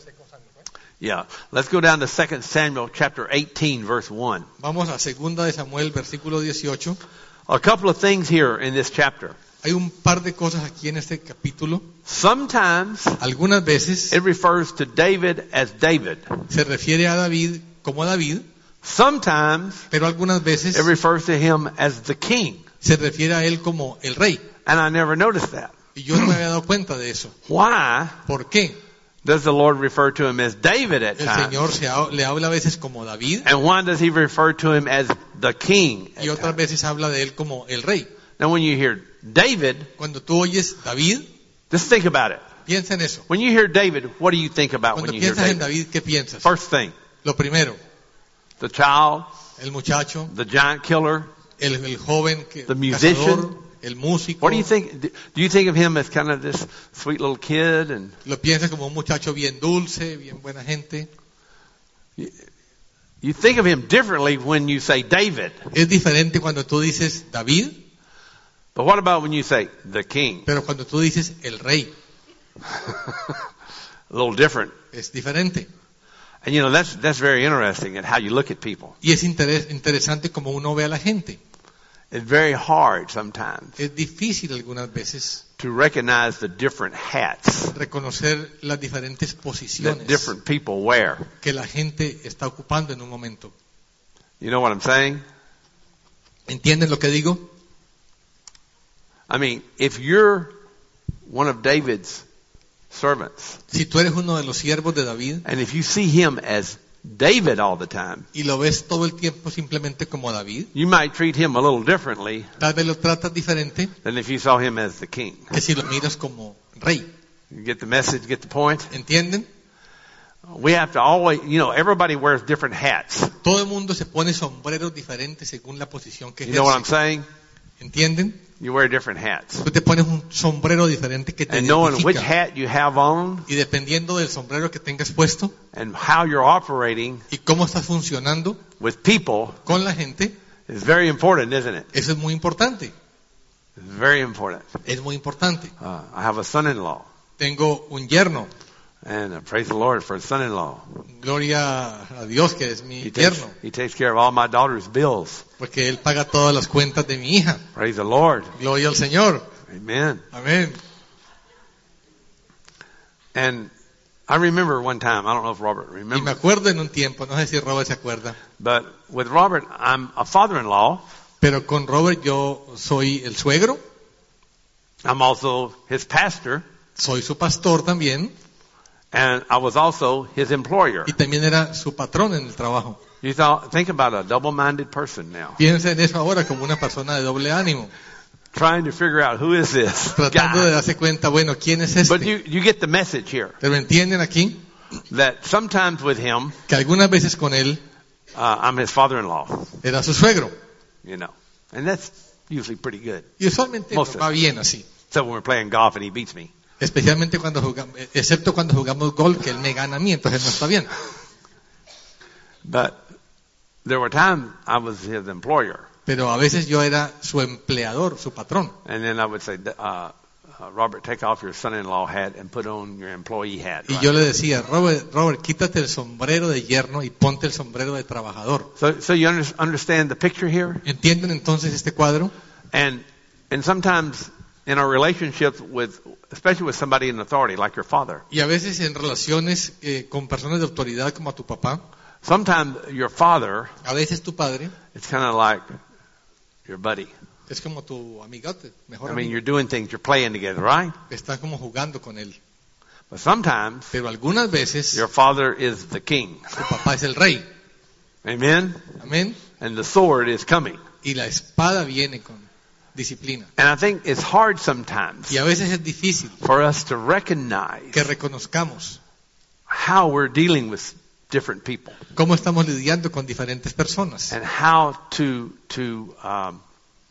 Speaker 1: Yeah, let's go down to Second Samuel chapter eighteen, verse one.
Speaker 2: Vamos a segunda de Samuel, versículo dieciocho.
Speaker 1: A couple of things here in this chapter.
Speaker 2: Hay un par de cosas aquí en este capítulo.
Speaker 1: Sometimes
Speaker 2: Algunas veces
Speaker 1: it refers to David as David.
Speaker 2: se refiere a David como David,
Speaker 1: Sometimes
Speaker 2: pero algunas veces
Speaker 1: it refers to him as the king.
Speaker 2: se refiere a él como el rey.
Speaker 1: And I never noticed that.
Speaker 2: Y yo no me había dado cuenta de eso.
Speaker 1: Why
Speaker 2: ¿Por qué?
Speaker 1: does the Lord refer to him as David at
Speaker 2: El Señor
Speaker 1: times?
Speaker 2: se ha- le habla a veces como David
Speaker 1: And why does he refer to him as the king at
Speaker 2: y otras
Speaker 1: times?
Speaker 2: veces habla de él como el rey.
Speaker 1: Now when you hear David,
Speaker 2: Cuando tú oyes David,
Speaker 1: just think about it.
Speaker 2: piensa en eso.
Speaker 1: When you hear David, what do you think about
Speaker 2: Cuando
Speaker 1: when you hear
Speaker 2: piensas en
Speaker 1: David?
Speaker 2: David, ¿qué piensas?
Speaker 1: First thing,
Speaker 2: Lo primero,
Speaker 1: the child,
Speaker 2: el muchacho,
Speaker 1: the giant killer.
Speaker 2: el, el joven, que,
Speaker 1: The musician.
Speaker 2: cazador, el músico.
Speaker 1: What do you think? Do you think of him as kind of this sweet little kid? And
Speaker 2: Lo piensas como un muchacho bien dulce, bien buena gente.
Speaker 1: you think of him differently when you say David.
Speaker 2: Es diferente cuando tú dices David,
Speaker 1: But what about when you say the king?
Speaker 2: pero cuando tú dices el rey,
Speaker 1: A little different.
Speaker 2: es diferente.
Speaker 1: And you know, that's, that's very interesting at how you look at people.
Speaker 2: Y es interes- interesante como uno ve a la gente.
Speaker 1: It's very hard sometimes
Speaker 2: Es difícil algunas veces
Speaker 1: to recognize the different hats
Speaker 2: reconocer las diferentes
Speaker 1: that
Speaker 2: posiciones
Speaker 1: different people wear.
Speaker 2: que la gente está ocupando en un momento.
Speaker 1: You know what I'm saying?
Speaker 2: ¿Entienden lo que digo?
Speaker 1: I mean, if you're one of David's servants,
Speaker 2: Si tú eres uno de los siervos de David
Speaker 1: and if you see him as David all the time,
Speaker 2: y lo ves todo el tiempo simplemente como David,
Speaker 1: you might treat him a little differently
Speaker 2: tal vez lo tratas diferente
Speaker 1: than if you saw him as the king.
Speaker 2: que si lo miras como rey.
Speaker 1: You get the message, get the point?
Speaker 2: ¿Entienden?
Speaker 1: We have to always, you know, everybody wears different hats.
Speaker 2: Todo el mundo se pone sombreros diferentes según la posición que
Speaker 1: You know what I'm
Speaker 2: ejerce.
Speaker 1: saying?
Speaker 2: ¿Entienden?
Speaker 1: You wear different hats.
Speaker 2: Tú te pones un sombrero diferente que te
Speaker 1: And knowing which
Speaker 2: identifica.
Speaker 1: hat you have on
Speaker 2: Y dependiendo del sombrero que tengas puesto
Speaker 1: and how you're operating
Speaker 2: y cómo estás funcionando
Speaker 1: with people
Speaker 2: con la gente,
Speaker 1: is very important, isn't it?
Speaker 2: eso es muy importante.
Speaker 1: It's very important.
Speaker 2: Es muy importante.
Speaker 1: Uh, I have a son-in-law,
Speaker 2: Tengo un yerno.
Speaker 1: and uh, praise the Lord for a son-in-law.
Speaker 2: Gloria a Dios que es mi
Speaker 1: He takes,
Speaker 2: yerno.
Speaker 1: he takes care of all my daughter's bills.
Speaker 2: Porque él paga todas las cuentas de mi hija.
Speaker 1: Praise the Lord.
Speaker 2: Gloria al Señor.
Speaker 1: Amen.
Speaker 2: Amén.
Speaker 1: And I remember one time, I don't know if Robert
Speaker 2: Y me
Speaker 1: remembers,
Speaker 2: acuerdo en un tiempo, no sé si Robert se acuerda,
Speaker 1: but with Robert, I'm a father-in-law.
Speaker 2: pero con Robert yo soy el suegro,
Speaker 1: I'm also his pastor,
Speaker 2: soy su pastor también,
Speaker 1: and I was also his employer.
Speaker 2: y también era su patrón en el trabajo.
Speaker 1: You thought, think about a double-minded person now,
Speaker 2: Piensa en eso ahora como una persona de doble ánimo,
Speaker 1: trying to figure out who is this
Speaker 2: tratando de
Speaker 1: guy.
Speaker 2: darse cuenta, bueno, ¿quién es
Speaker 1: But
Speaker 2: este?
Speaker 1: you, you get the message here
Speaker 2: Pero entienden aquí
Speaker 1: that sometimes with him,
Speaker 2: que algunas veces con él
Speaker 1: uh, I'm his father-in-law,
Speaker 2: era su suegro.
Speaker 1: you know, and that's usually pretty good.
Speaker 2: Y usualmente
Speaker 1: Most
Speaker 2: nos va bien así.
Speaker 1: Except when we're playing golf and he beats me.
Speaker 2: Especialmente cuando jugamos, excepto cuando jugamos golf, que él me gana a mí, entonces no está bien.
Speaker 1: But there were times I was his employer.
Speaker 2: Pero a veces yo era su empleador, su patrón.
Speaker 1: And then I would say, uh, uh, Robert, take off your son-in-law hat and put on your employee hat.
Speaker 2: Y
Speaker 1: Right?
Speaker 2: yo le decía, Robert, Robert, quítate el sombrero de yerno y ponte el sombrero de trabajador.
Speaker 1: So, so you under, understand the picture here?
Speaker 2: ¿Entienden entonces este cuadro?
Speaker 1: And, and sometimes in our relationships with, especially with somebody in authority, like your father,
Speaker 2: Y a veces en relaciones eh, con personas de autoridad como a tu papá,
Speaker 1: sometimes your father,
Speaker 2: a veces tu padre
Speaker 1: it's kind of like your buddy.
Speaker 2: es como tu amigote, mejor
Speaker 1: I mean,
Speaker 2: amigo.
Speaker 1: you're doing things, you're playing together, right?
Speaker 2: Está como jugando con él.
Speaker 1: But sometimes
Speaker 2: Pero algunas veces
Speaker 1: your father is the king.
Speaker 2: tu papá es el rey.
Speaker 1: Amen?
Speaker 2: Amén.
Speaker 1: And the sword is coming.
Speaker 2: Y la espada viene con disciplina.
Speaker 1: And I think it's hard sometimes
Speaker 2: Y a veces es difícil
Speaker 1: for us to recognize
Speaker 2: que reconozcamos
Speaker 1: how we're dealing with different people
Speaker 2: cómo estamos lidiando con diferentes personas
Speaker 1: and how to to um,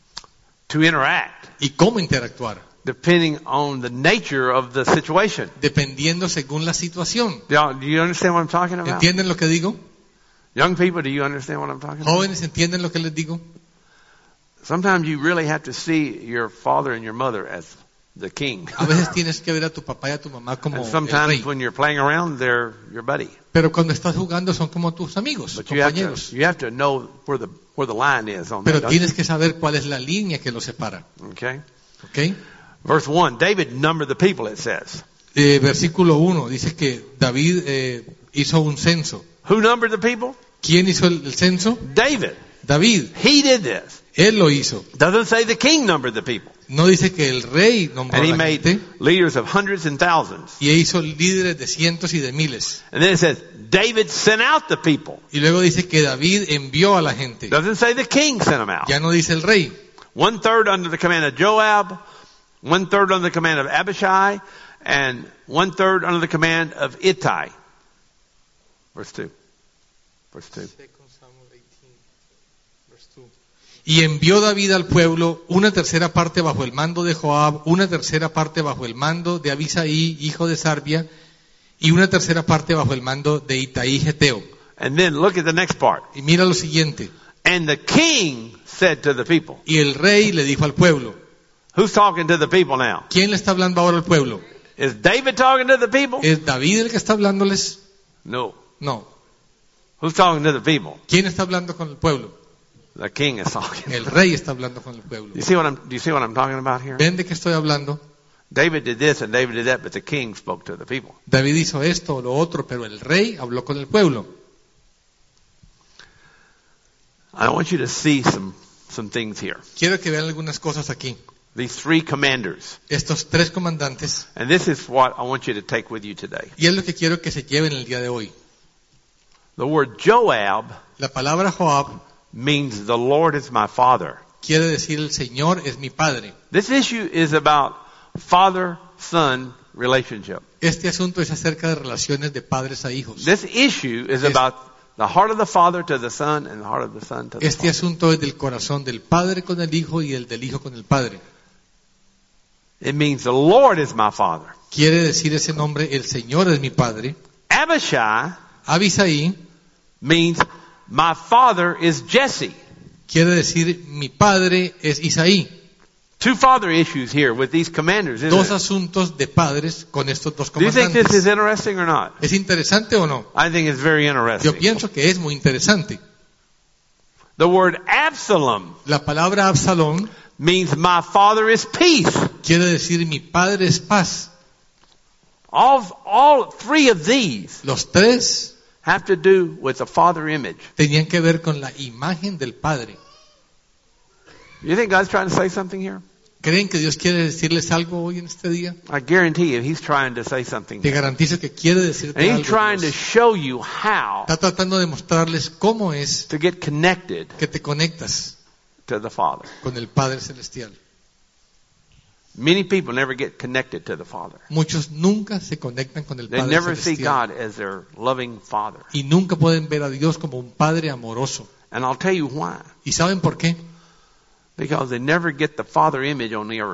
Speaker 1: to interact
Speaker 2: y cómo interactuar,
Speaker 1: depending on the nature of the situation.
Speaker 2: dependiendo según la situación.
Speaker 1: Do, y'all, do you understand what I'm talking about?
Speaker 2: ¿Entienden lo que digo?
Speaker 1: Young people, do you understand what I'm talking about?
Speaker 2: Jóvenes, ¿entienden lo que les digo?
Speaker 1: Sometimes you really have to see your father and your mother as the king.
Speaker 2: A veces tienes que ver a tu papá y a tu mamá como
Speaker 1: And
Speaker 2: el
Speaker 1: sometimes
Speaker 2: rey.
Speaker 1: when you're playing around, they're your buddy.
Speaker 2: Pero cuando estás jugando son como tus amigos,
Speaker 1: But you have to
Speaker 2: compañeros.
Speaker 1: you have to know where the where the line is on
Speaker 2: Pero
Speaker 1: that. don't you?
Speaker 2: tienes que saber cuál es la línea que los separa.
Speaker 1: Okay.
Speaker 2: ¿Ok?
Speaker 1: Verse one, David numbered the people, it says.
Speaker 2: Eh, versículo uno dice que David eh, hizo un censo.
Speaker 1: Who numbered the people?
Speaker 2: ¿Quién hizo el, el censo?
Speaker 1: David.
Speaker 2: David.
Speaker 1: He did this.
Speaker 2: Él lo hizo.
Speaker 1: Doesn't say the king numbered the people.
Speaker 2: No dice que el rey nombró
Speaker 1: And
Speaker 2: a
Speaker 1: he
Speaker 2: la
Speaker 1: made
Speaker 2: gente
Speaker 1: leaders of hundreds and thousands.
Speaker 2: y hizo líderes de cientos y de miles.
Speaker 1: And then it says, David sent out the people.
Speaker 2: Y luego dice que David envió a la gente.
Speaker 1: Doesn't say the king sent them out.
Speaker 2: Ya no dice el rey.
Speaker 1: One third under the command of Joab, one third under the command of Abishai, and one third under the command of Ittai. Verse two. Verse two.
Speaker 2: Y envió David al pueblo una tercera parte bajo el mando de Joab, una tercera parte bajo el mando de Abisaí, hijo de Sarbia, y una tercera parte bajo el mando de Itaí Geteo.
Speaker 1: And then look at the next part.
Speaker 2: Y mira lo siguiente.
Speaker 1: And the king said to the people.
Speaker 2: Y el rey le dijo al pueblo.
Speaker 1: Who's talking to the people now?
Speaker 2: ¿Quién le está hablando ahora al pueblo?
Speaker 1: Is David talking to the people?
Speaker 2: ¿Es David el que está hablándoles?
Speaker 1: No.
Speaker 2: No.
Speaker 1: Who's talking to the people?
Speaker 2: ¿Quién está hablando con el pueblo?
Speaker 1: The king is talking.
Speaker 2: El rey está hablando con el pueblo.
Speaker 1: You see what I'm, do you see what I'm talking about here?
Speaker 2: ¿Ven de qué estoy hablando?
Speaker 1: David did this and David did that, but the king spoke to the people.
Speaker 2: David hizo esto o lo otro, pero el rey habló con el pueblo.
Speaker 1: I want you to see some, some things here.
Speaker 2: Quiero que vean algunas cosas aquí.
Speaker 1: These three commanders.
Speaker 2: Estos tres comandantes.
Speaker 1: And this is what I want you to take with you today.
Speaker 2: Y es lo que quiero que se lleven el día de hoy.
Speaker 1: The word Joab
Speaker 2: La palabra Joab
Speaker 1: means the Lord is my father.
Speaker 2: quiere decir el Señor es mi padre.
Speaker 1: This issue is about father-son relationship.
Speaker 2: Este asunto es acerca de relaciones de padres a hijos.
Speaker 1: This issue is
Speaker 2: Es-
Speaker 1: about the heart of the father to the son and the heart of the son to the
Speaker 2: Este
Speaker 1: father.
Speaker 2: asunto es del corazón del padre con el hijo y el del hijo con el padre.
Speaker 1: It means the Lord is my father.
Speaker 2: Quiere decir ese nombre, el Señor es mi padre.
Speaker 1: Abishai
Speaker 2: Abisaí
Speaker 1: means my father is Jesse.
Speaker 2: quiere decir mi padre es Isaí.
Speaker 1: Two father issues here with these commanders, isn't
Speaker 2: Dos
Speaker 1: it?
Speaker 2: asuntos de padres con estos dos
Speaker 1: Do you think this is
Speaker 2: comandantes.
Speaker 1: interesting or not?
Speaker 2: ¿Es interesante o no?
Speaker 1: I think it's very
Speaker 2: Yo
Speaker 1: interesting.
Speaker 2: pienso que es muy interesante.
Speaker 1: The word Absalom
Speaker 2: La palabra Absalón
Speaker 1: means my father is peace.
Speaker 2: quiere decir mi padre es paz.
Speaker 1: All, all three of these
Speaker 2: Los tres
Speaker 1: have to do with the father image.
Speaker 2: tenían que ver con la imagen del padre.
Speaker 1: You think God's trying to say something here?
Speaker 2: ¿Creen que Dios quiere decirles algo hoy en este día?
Speaker 1: I guarantee you He's trying to say something.
Speaker 2: Te garantizo que quiere decirte
Speaker 1: And
Speaker 2: algo.
Speaker 1: He's trying to
Speaker 2: Dios.
Speaker 1: show you how
Speaker 2: Está tratando de mostrarles cómo es
Speaker 1: to get connected
Speaker 2: que te conectas
Speaker 1: to the Father.
Speaker 2: con el Padre Celestial.
Speaker 1: Many people never get connected to the Father.
Speaker 2: Muchos nunca se conectan con el
Speaker 1: They
Speaker 2: Padre
Speaker 1: never see
Speaker 2: Celestial.
Speaker 1: God as their loving Father.
Speaker 2: Y nunca pueden ver a Dios como un Padre amoroso.
Speaker 1: And I'll tell you why.
Speaker 2: ¿Y saben por qué?
Speaker 1: Because they never get the Father image on the earth.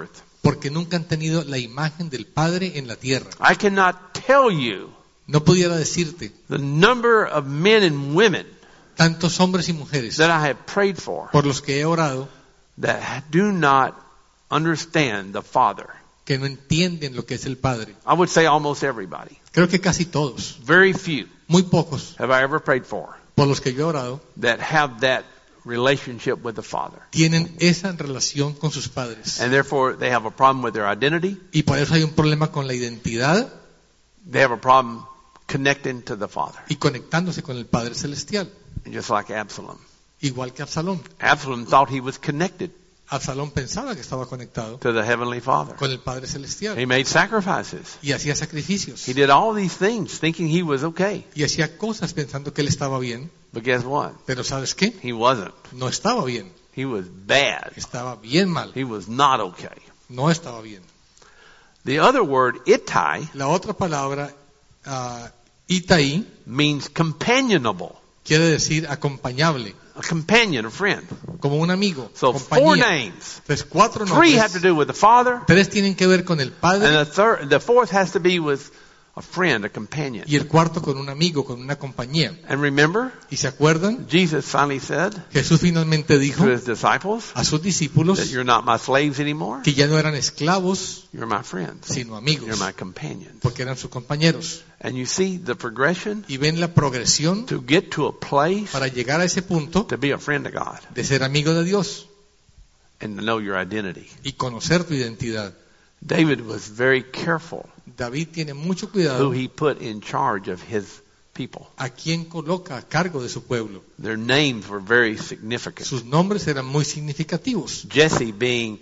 Speaker 2: porque nunca han tenido la imagen del Padre en la tierra.
Speaker 1: I cannot tell you
Speaker 2: No pudiera decirte
Speaker 1: the number of men and women
Speaker 2: tantos hombres y mujeres
Speaker 1: that I have prayed for
Speaker 2: por los que he orado
Speaker 1: that do not understand the Father.
Speaker 2: que no entienden lo que es el Padre.
Speaker 1: I would say almost everybody.
Speaker 2: Creo que casi todos,
Speaker 1: Very few
Speaker 2: muy pocos,
Speaker 1: have I ever prayed for
Speaker 2: por los que yo he orado,
Speaker 1: that have that relationship with the Father.
Speaker 2: tienen esa relación con sus padres.
Speaker 1: And therefore they have a problem with their identity.
Speaker 2: Y por eso hay un problema con la identidad
Speaker 1: They have a problem connecting to the Father.
Speaker 2: y conectándose con el Padre Celestial,
Speaker 1: Just like Absalom.
Speaker 2: igual que Absalón.
Speaker 1: Absalom thought he was connected
Speaker 2: Absalón pensaba que estaba conectado
Speaker 1: to the Heavenly Father.
Speaker 2: con el Padre Celestial
Speaker 1: He made sacrifices.
Speaker 2: y hacía sacrificios
Speaker 1: He did all these things thinking he was okay.
Speaker 2: y hacía cosas pensando que él estaba bien,
Speaker 1: But guess what?
Speaker 2: pero ¿sabes qué?
Speaker 1: He wasn't.
Speaker 2: No estaba bien,
Speaker 1: He was bad.
Speaker 2: estaba bien mal,
Speaker 1: He was not okay.
Speaker 2: no estaba bien.
Speaker 1: The other word, Ittai,
Speaker 2: La otra palabra, uh, Itaí,
Speaker 1: means companionable.
Speaker 2: quiere decir acompañable,
Speaker 1: A companion, a friend.
Speaker 2: como un amigo,
Speaker 1: So four
Speaker 2: compañía.
Speaker 1: names.
Speaker 2: Entonces, cuatro
Speaker 1: Three have to
Speaker 2: nombres,
Speaker 1: do with the Father,
Speaker 2: tres tienen que ver con el
Speaker 1: and
Speaker 2: Padre
Speaker 1: the third, the fourth has to be with a friend, a companion.
Speaker 2: y el cuarto con un amigo, con una compañía.
Speaker 1: And remember,
Speaker 2: ¿Y se acuerdan?
Speaker 1: Jesus finally said
Speaker 2: Jesús finalmente dijo
Speaker 1: to his disciples
Speaker 2: a sus
Speaker 1: that
Speaker 2: discípulos
Speaker 1: you're not my slaves anymore,
Speaker 2: que ya no eran esclavos,
Speaker 1: you're my friends,
Speaker 2: sino
Speaker 1: you're
Speaker 2: amigos,
Speaker 1: my companions.
Speaker 2: porque eran sus compañeros.
Speaker 1: And you see the progression
Speaker 2: Y ven la progresión
Speaker 1: to get to a place
Speaker 2: para llegar a ese punto
Speaker 1: to be a friend of God
Speaker 2: de ser amigo de Dios
Speaker 1: and to know your identity.
Speaker 2: y conocer tu identidad.
Speaker 1: David was very careful
Speaker 2: David tiene mucho
Speaker 1: who
Speaker 2: cuidado
Speaker 1: he put in charge of his people.
Speaker 2: a quien coloca a cargo de su pueblo.
Speaker 1: Their names were very significant.
Speaker 2: Sus nombres eran muy significativos.
Speaker 1: Jesse being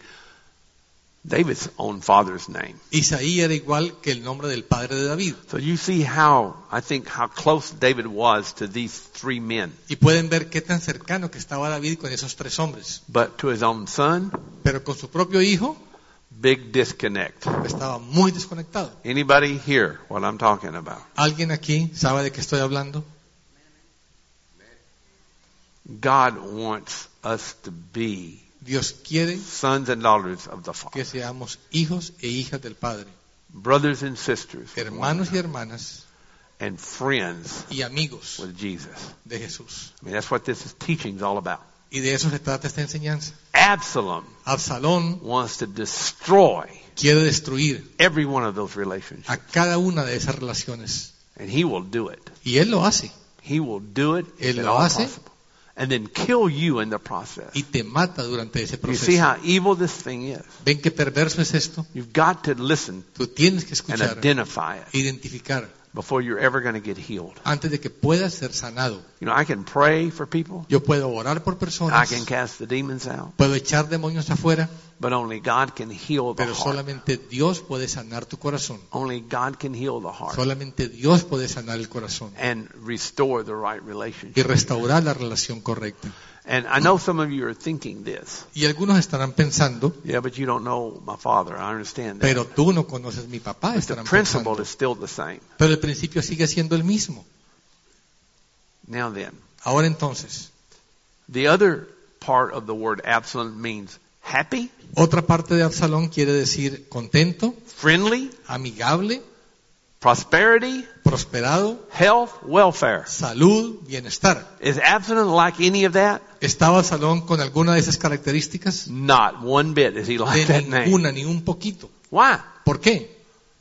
Speaker 1: David's own father's name.
Speaker 2: Isaí era igual que el nombre del padre de David.
Speaker 1: So you see how, I think, how close David was to these three men.
Speaker 2: Y pueden ver qué tan cercano que estaba David con esos tres hombres.
Speaker 1: But to his own son,
Speaker 2: Pero con su propio hijo
Speaker 1: big disconnect.
Speaker 2: estaba muy desconectado.
Speaker 1: Anybody hear what I'm talking about?
Speaker 2: ¿Alguien aquí sabe de qué estoy hablando?
Speaker 1: God wants us to be
Speaker 2: Dios quiere
Speaker 1: sons and daughters of the Father.
Speaker 2: que seamos hijos e hijas del Padre,
Speaker 1: Brothers and sisters. with one
Speaker 2: hermanos y
Speaker 1: another,
Speaker 2: hermanas
Speaker 1: and friends
Speaker 2: y amigos
Speaker 1: with Jesus.
Speaker 2: de Jesús.
Speaker 1: I mean, that's what this teaching is all about.
Speaker 2: Y de eso se trata esta enseñanza.
Speaker 1: Absalom
Speaker 2: Absalón
Speaker 1: wants to destroy
Speaker 2: quiere destruir
Speaker 1: every one of those relationships.
Speaker 2: a cada una de esas relaciones.
Speaker 1: And he will do it.
Speaker 2: Y él lo hace.
Speaker 1: He will do it if
Speaker 2: Él
Speaker 1: at
Speaker 2: lo
Speaker 1: all
Speaker 2: hace.
Speaker 1: possible. And then kill you in the process.
Speaker 2: Y te mata durante ese
Speaker 1: You see
Speaker 2: proceso.
Speaker 1: how evil this thing is.
Speaker 2: ¿Ven qué perverso es esto?
Speaker 1: You've got to listen
Speaker 2: Tú tienes que
Speaker 1: and
Speaker 2: escuchar,
Speaker 1: identify it
Speaker 2: identificar,
Speaker 1: before you're ever going to get healed.
Speaker 2: antes de que puedas ser sanado.
Speaker 1: You know, I can pray for people.
Speaker 2: Yo puedo orar por
Speaker 1: I
Speaker 2: personas,
Speaker 1: can cast the demons out.
Speaker 2: puedo echar demonios afuera,
Speaker 1: But only God can heal the
Speaker 2: pero
Speaker 1: heart.
Speaker 2: solamente Dios puede sanar tu corazón.
Speaker 1: Only God can heal the heart
Speaker 2: Solamente Dios puede sanar el corazón
Speaker 1: and restore the right
Speaker 2: y
Speaker 1: relationship.
Speaker 2: restaurar la relación correcta.
Speaker 1: And I know some of you are thinking this.
Speaker 2: Y algunos estarán pensando,
Speaker 1: Yeah, but you don't know my father. I understand that.
Speaker 2: pero tú no conoces mi papá,
Speaker 1: But the
Speaker 2: estarán
Speaker 1: principle
Speaker 2: pensando.
Speaker 1: is still the same.
Speaker 2: Pero el principio sigue siendo el mismo.
Speaker 1: Now then,
Speaker 2: Ahora entonces,
Speaker 1: the other part of the word Absalom means happy,
Speaker 2: otra parte de Absalón quiere decir contento,
Speaker 1: friendly,
Speaker 2: amigable,
Speaker 1: prosperity,
Speaker 2: prosperado,
Speaker 1: health, welfare.
Speaker 2: salud, bienestar.
Speaker 1: Is Absalom like any of that?
Speaker 2: ¿Estaba Absalón con alguna de esas características?
Speaker 1: Not one bit is he like
Speaker 2: De
Speaker 1: that name.
Speaker 2: ninguna, ni un poquito.
Speaker 1: Why?
Speaker 2: ¿Por qué?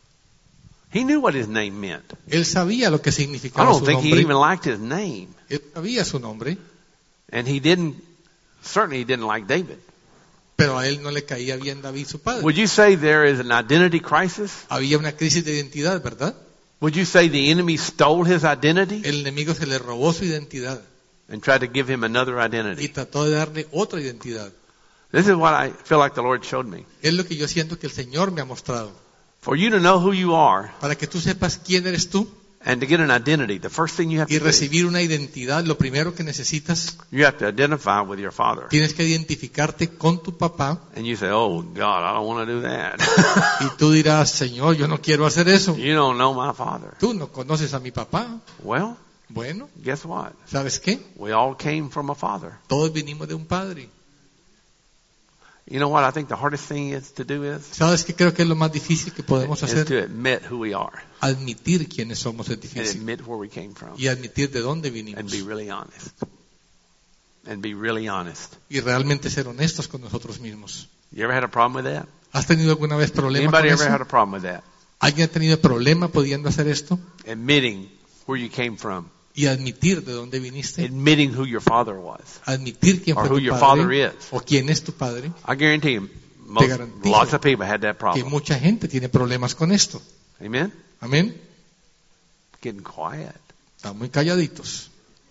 Speaker 1: He knew what his name meant.
Speaker 2: Él sabía lo que
Speaker 1: I
Speaker 2: significaba
Speaker 1: don't
Speaker 2: su
Speaker 1: think he
Speaker 2: nombre.
Speaker 1: even liked his name.
Speaker 2: Él sabía su nombre,
Speaker 1: And he didn't, certainly he didn't like David.
Speaker 2: pero a él no le caía bien David, su padre.
Speaker 1: Would you say there is an identity crisis?
Speaker 2: Había una crisis de identidad, ¿verdad?
Speaker 1: Would you say the enemy stole his identity
Speaker 2: El enemigo se le robó su identidad
Speaker 1: and tried to give him another
Speaker 2: y
Speaker 1: identity?
Speaker 2: trató de darle otra identidad.
Speaker 1: This is what I feel like the Lord showed me.
Speaker 2: Es lo que yo siento que el Señor me ha mostrado.
Speaker 1: For you to know who you are
Speaker 2: Para que tú sepas quién eres tú
Speaker 1: and to get an identity, the first thing you have
Speaker 2: y
Speaker 1: to do,
Speaker 2: recibir una identidad, lo primero que necesitas,
Speaker 1: you have to identify with your father.
Speaker 2: tienes que identificarte con tu papá
Speaker 1: And you say, oh God, I don't want to do that.
Speaker 2: y tú dirás, Señor, yo no quiero hacer eso.
Speaker 1: You don't know my father.
Speaker 2: Tú no conoces a mi papá.
Speaker 1: Well,
Speaker 2: Bueno,
Speaker 1: guess what?
Speaker 2: ¿sabes qué?
Speaker 1: We all came from a father.
Speaker 2: Todos vinimos de un padre.
Speaker 1: You know what I think the hardest thing is to do is?
Speaker 2: ¿Sabes qué creo que es lo más difícil que podemos
Speaker 1: Is
Speaker 2: hacer?
Speaker 1: to admit who we are
Speaker 2: Admitir quiénes somos es
Speaker 1: and
Speaker 2: difícil.
Speaker 1: admit where we came from
Speaker 2: Y admitir de dónde
Speaker 1: and
Speaker 2: vinimos.
Speaker 1: be really honest. And be really honest.
Speaker 2: Y realmente ser honestos con nosotros mismos.
Speaker 1: You ever had a problem with that?
Speaker 2: ¿Has tenido alguna vez problema con
Speaker 1: Anybody ever
Speaker 2: eso?
Speaker 1: had a problem with that?
Speaker 2: ¿Alguien ha tenido problema pudiendo hacer esto?
Speaker 1: Admitting where you came from.
Speaker 2: Y admitir de dónde viniste.
Speaker 1: Admitting who your father was.
Speaker 2: Admitir quién
Speaker 1: Or
Speaker 2: fue
Speaker 1: who
Speaker 2: tu
Speaker 1: your father
Speaker 2: padre.
Speaker 1: is.
Speaker 2: O quién es tu padre.
Speaker 1: I guarantee you, most,
Speaker 2: garantizo
Speaker 1: lots of people had that
Speaker 2: Que
Speaker 1: problem.
Speaker 2: mucha gente tiene problemas con esto.
Speaker 1: Amen?
Speaker 2: Amén.
Speaker 1: Getting quiet.
Speaker 2: Están muy calladitos.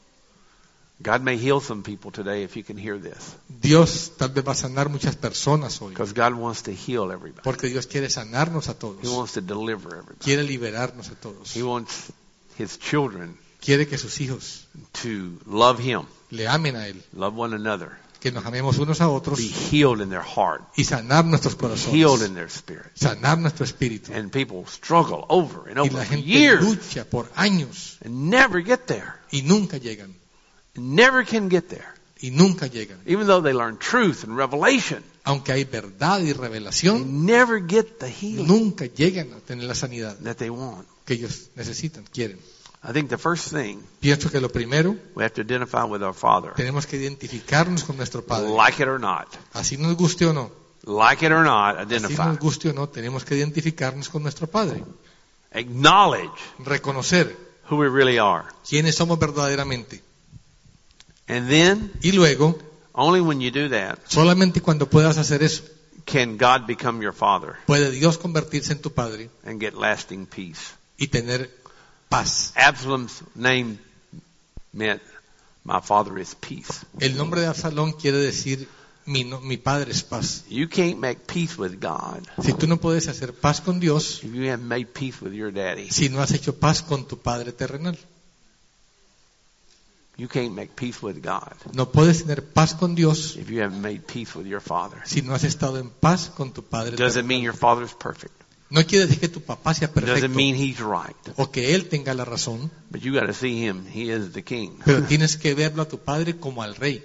Speaker 1: God may heal some people today if you can hear this.
Speaker 2: Dios tal vez va a sanar muchas personas hoy.
Speaker 1: Because God wants to heal everybody.
Speaker 2: Porque Dios quiere sanarnos a
Speaker 1: He
Speaker 2: todos.
Speaker 1: wants to deliver everybody.
Speaker 2: Quiere liberarnos a todos.
Speaker 1: He wants His children
Speaker 2: Quiere que sus hijos
Speaker 1: to love Him,
Speaker 2: le amen a Él.
Speaker 1: love one another,
Speaker 2: Que nos amemos unos a otros.
Speaker 1: be healed in their heart,
Speaker 2: Y sanar nuestros
Speaker 1: healed
Speaker 2: corazones.
Speaker 1: in their spirit.
Speaker 2: Sanar nuestro espíritu.
Speaker 1: And people struggle over and
Speaker 2: Y
Speaker 1: over
Speaker 2: la
Speaker 1: for
Speaker 2: gente
Speaker 1: years
Speaker 2: lucha por años.
Speaker 1: and never get there.
Speaker 2: Y nunca llegan.
Speaker 1: Never can get there.
Speaker 2: Y nunca llegan.
Speaker 1: Even though they learn truth and revelation,
Speaker 2: Aunque hay verdad y
Speaker 1: they
Speaker 2: revelación,
Speaker 1: never get the healing
Speaker 2: nunca llegan a tener la sanidad
Speaker 1: that they want.
Speaker 2: que ellos necesitan, quieren.
Speaker 1: I think the first thing
Speaker 2: Pienso que lo primero,
Speaker 1: we have to identify with our Father,
Speaker 2: tenemos que identificarnos con nuestro Padre.
Speaker 1: like it or not.
Speaker 2: Así nos guste o no,
Speaker 1: Like it or not,
Speaker 2: así
Speaker 1: identify.
Speaker 2: nos guste o no, tenemos que identificarnos con nuestro Padre.
Speaker 1: Acknowledge
Speaker 2: Reconocer
Speaker 1: who we really are.
Speaker 2: quiénes somos verdaderamente.
Speaker 1: And then,
Speaker 2: Y luego,
Speaker 1: only when you do that,
Speaker 2: solamente cuando puedas hacer eso,
Speaker 1: can God become your Father
Speaker 2: puede Dios convertirse en tu Padre
Speaker 1: and get lasting peace.
Speaker 2: y tener paz.
Speaker 1: Absalom's name meant, my father is peace.
Speaker 2: El nombre de Absalón quiere decir, mi, no- mi Padre es paz.
Speaker 1: You can't make peace with God
Speaker 2: Si tú no puedes hacer paz con Dios,
Speaker 1: if you haven't made peace with your daddy.
Speaker 2: si no has hecho paz con tu Padre terrenal.
Speaker 1: You can't make peace with God
Speaker 2: No puedes tener paz con Dios
Speaker 1: if you haven't made peace with your father.
Speaker 2: si no has estado en paz con tu Padre
Speaker 1: Doesn't mean
Speaker 2: terrenal.
Speaker 1: your father is perfect.
Speaker 2: No quiere decir que tu papá sea
Speaker 1: Doesn't
Speaker 2: perfecto
Speaker 1: mean he's right.
Speaker 2: o que él tenga la razón,
Speaker 1: But you got to see him. He is the king.
Speaker 2: pero tienes que verlo a tu Padre como al Rey.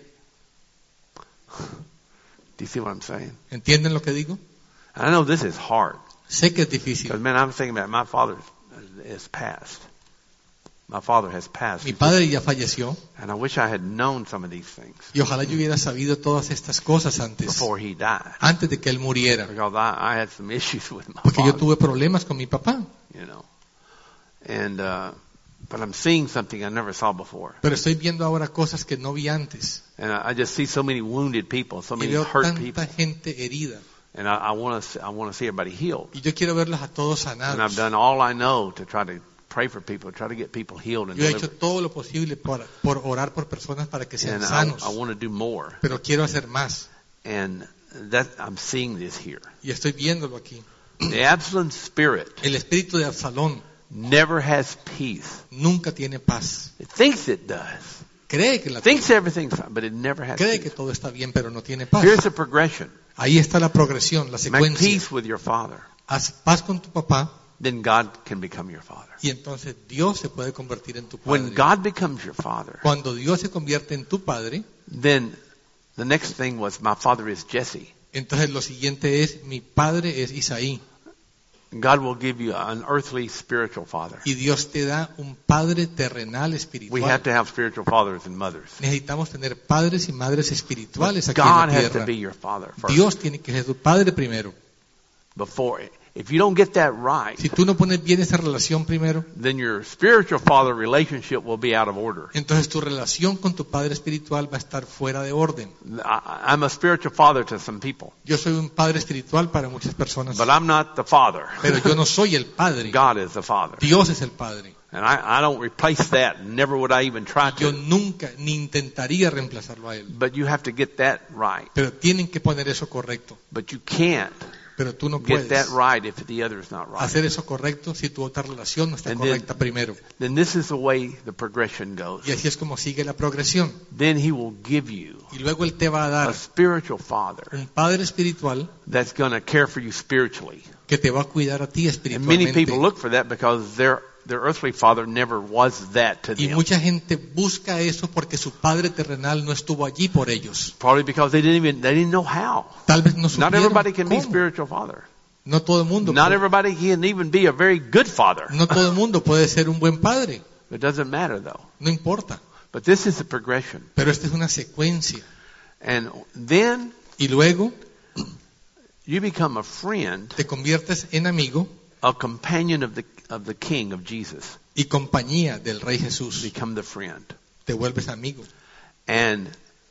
Speaker 1: Do you see what I'm saying?
Speaker 2: ¿Entienden lo que digo?
Speaker 1: I know this is hard.
Speaker 2: Sé que es
Speaker 1: Because,
Speaker 2: difícil.
Speaker 1: man, I'm thinking about my father is passed. My father has passed.
Speaker 2: Mi padre ya falleció
Speaker 1: And I wish I had known some of these things
Speaker 2: y ojalá yo hubiera sabido todas estas cosas antes,
Speaker 1: before he died.
Speaker 2: antes de que él muriera,
Speaker 1: Because I, I had some issues with my
Speaker 2: porque yo
Speaker 1: father,
Speaker 2: tuve problemas con mi papá.
Speaker 1: you know. And, uh, but I'm seeing something I never saw before.
Speaker 2: Pero estoy viendo ahora cosas que no vi antes
Speaker 1: And I, I just see so many wounded people, so
Speaker 2: y
Speaker 1: many
Speaker 2: veo
Speaker 1: hurt people.
Speaker 2: tanta gente herida
Speaker 1: And I, I want to I want to see everybody healed.
Speaker 2: y yo quiero verlos a todos
Speaker 1: And I've
Speaker 2: sanados.
Speaker 1: done all I know to try to pray for people, try to get people healed and
Speaker 2: Yo he hecho
Speaker 1: delivered.
Speaker 2: todo lo posible por, por orar por personas para que sean
Speaker 1: And I,
Speaker 2: sanos,
Speaker 1: I want to do more.
Speaker 2: pero quiero hacer más
Speaker 1: And that I'm seeing this here.
Speaker 2: y estoy viéndolo aquí.
Speaker 1: The Absalom spirit
Speaker 2: El espíritu de Absalón
Speaker 1: never has peace.
Speaker 2: nunca tiene paz.
Speaker 1: It thinks it does.
Speaker 2: Cree que la
Speaker 1: Thinks everything's fine, but it never has
Speaker 2: cree que
Speaker 1: peace.
Speaker 2: todo está bien, pero no tiene paz.
Speaker 1: Here's the progression.
Speaker 2: Ahí está la progresión, la
Speaker 1: Make
Speaker 2: secuencia.
Speaker 1: peace with your father.
Speaker 2: Haz paz con tu papá
Speaker 1: Then God can become your father.
Speaker 2: y entonces Dios se puede convertir en tu
Speaker 1: When
Speaker 2: padre.
Speaker 1: God becomes your father,
Speaker 2: Cuando Dios se convierte en tu padre,
Speaker 1: then the next thing was, my father is Jesse.
Speaker 2: entonces lo siguiente es, mi padre es Isaí.
Speaker 1: God will give you an earthly spiritual father.
Speaker 2: Y Dios te da un padre terrenal
Speaker 1: We
Speaker 2: espiritual.
Speaker 1: have to have spiritual fathers and mothers.
Speaker 2: Necesitamos tener padres y madres espirituales aquí
Speaker 1: God
Speaker 2: en la
Speaker 1: has to
Speaker 2: tierra.
Speaker 1: be your father first.
Speaker 2: Dios tiene que ser tu padre primero.
Speaker 1: Before, if you don't get that right,
Speaker 2: Si tú no pones bien esa relación primero,
Speaker 1: then your spiritual father relationship will be out of order.
Speaker 2: entonces tu relación con tu padre espiritual va a estar fuera de orden.
Speaker 1: I, I'm a spiritual father to some people,
Speaker 2: Yo soy un padre espiritual para muchas personas,
Speaker 1: but I'm not the father.
Speaker 2: pero yo no soy el padre.
Speaker 1: God is the father.
Speaker 2: Dios es el padre.
Speaker 1: And I, I don't replace that. Never would I even try
Speaker 2: Yo
Speaker 1: to.
Speaker 2: nunca ni intentaría reemplazarlo a él.
Speaker 1: But you have to get that right.
Speaker 2: Pero tienen que poner eso correcto.
Speaker 1: But you can't
Speaker 2: Pero tú no
Speaker 1: get that
Speaker 2: puedes
Speaker 1: right if the other is not right.
Speaker 2: hacer eso correcto si tu otra relación no está
Speaker 1: And then-
Speaker 2: correcta primero.
Speaker 1: Then this is the way the progression goes.
Speaker 2: Y así es como sigue la progresión.
Speaker 1: Then he will give you
Speaker 2: Y luego él te va a
Speaker 1: a
Speaker 2: dar
Speaker 1: spiritual father
Speaker 2: un padre espiritual
Speaker 1: that's going to care for you spiritually.
Speaker 2: que te va a cuidar a ti
Speaker 1: And many people
Speaker 2: espiritualmente.
Speaker 1: look for that because they're their earthly father never was that to
Speaker 2: Y
Speaker 1: them.
Speaker 2: mucha gente busca eso porque su padre terrenal no estuvo allí por ellos.
Speaker 1: Probably because they didn't even they didn't know how.
Speaker 2: Tal vez no
Speaker 1: Not
Speaker 2: supieron
Speaker 1: everybody can be
Speaker 2: cómo.
Speaker 1: spiritual father.
Speaker 2: No todo el mundo.
Speaker 1: Not
Speaker 2: puede-
Speaker 1: everybody can even be a very good father.
Speaker 2: No todo el mundo puede ser un buen padre.
Speaker 1: It doesn't matter though.
Speaker 2: No importa.
Speaker 1: But this is the progression.
Speaker 2: Pero esta es una secuencia.
Speaker 1: And then
Speaker 2: Y luego
Speaker 1: you become a friend,
Speaker 2: te conviertes en amigo
Speaker 1: a companion of the of the King of Jesus.
Speaker 2: y compañía del Rey Jesús.
Speaker 1: Become the friend.
Speaker 2: Te vuelves amigo.
Speaker 1: And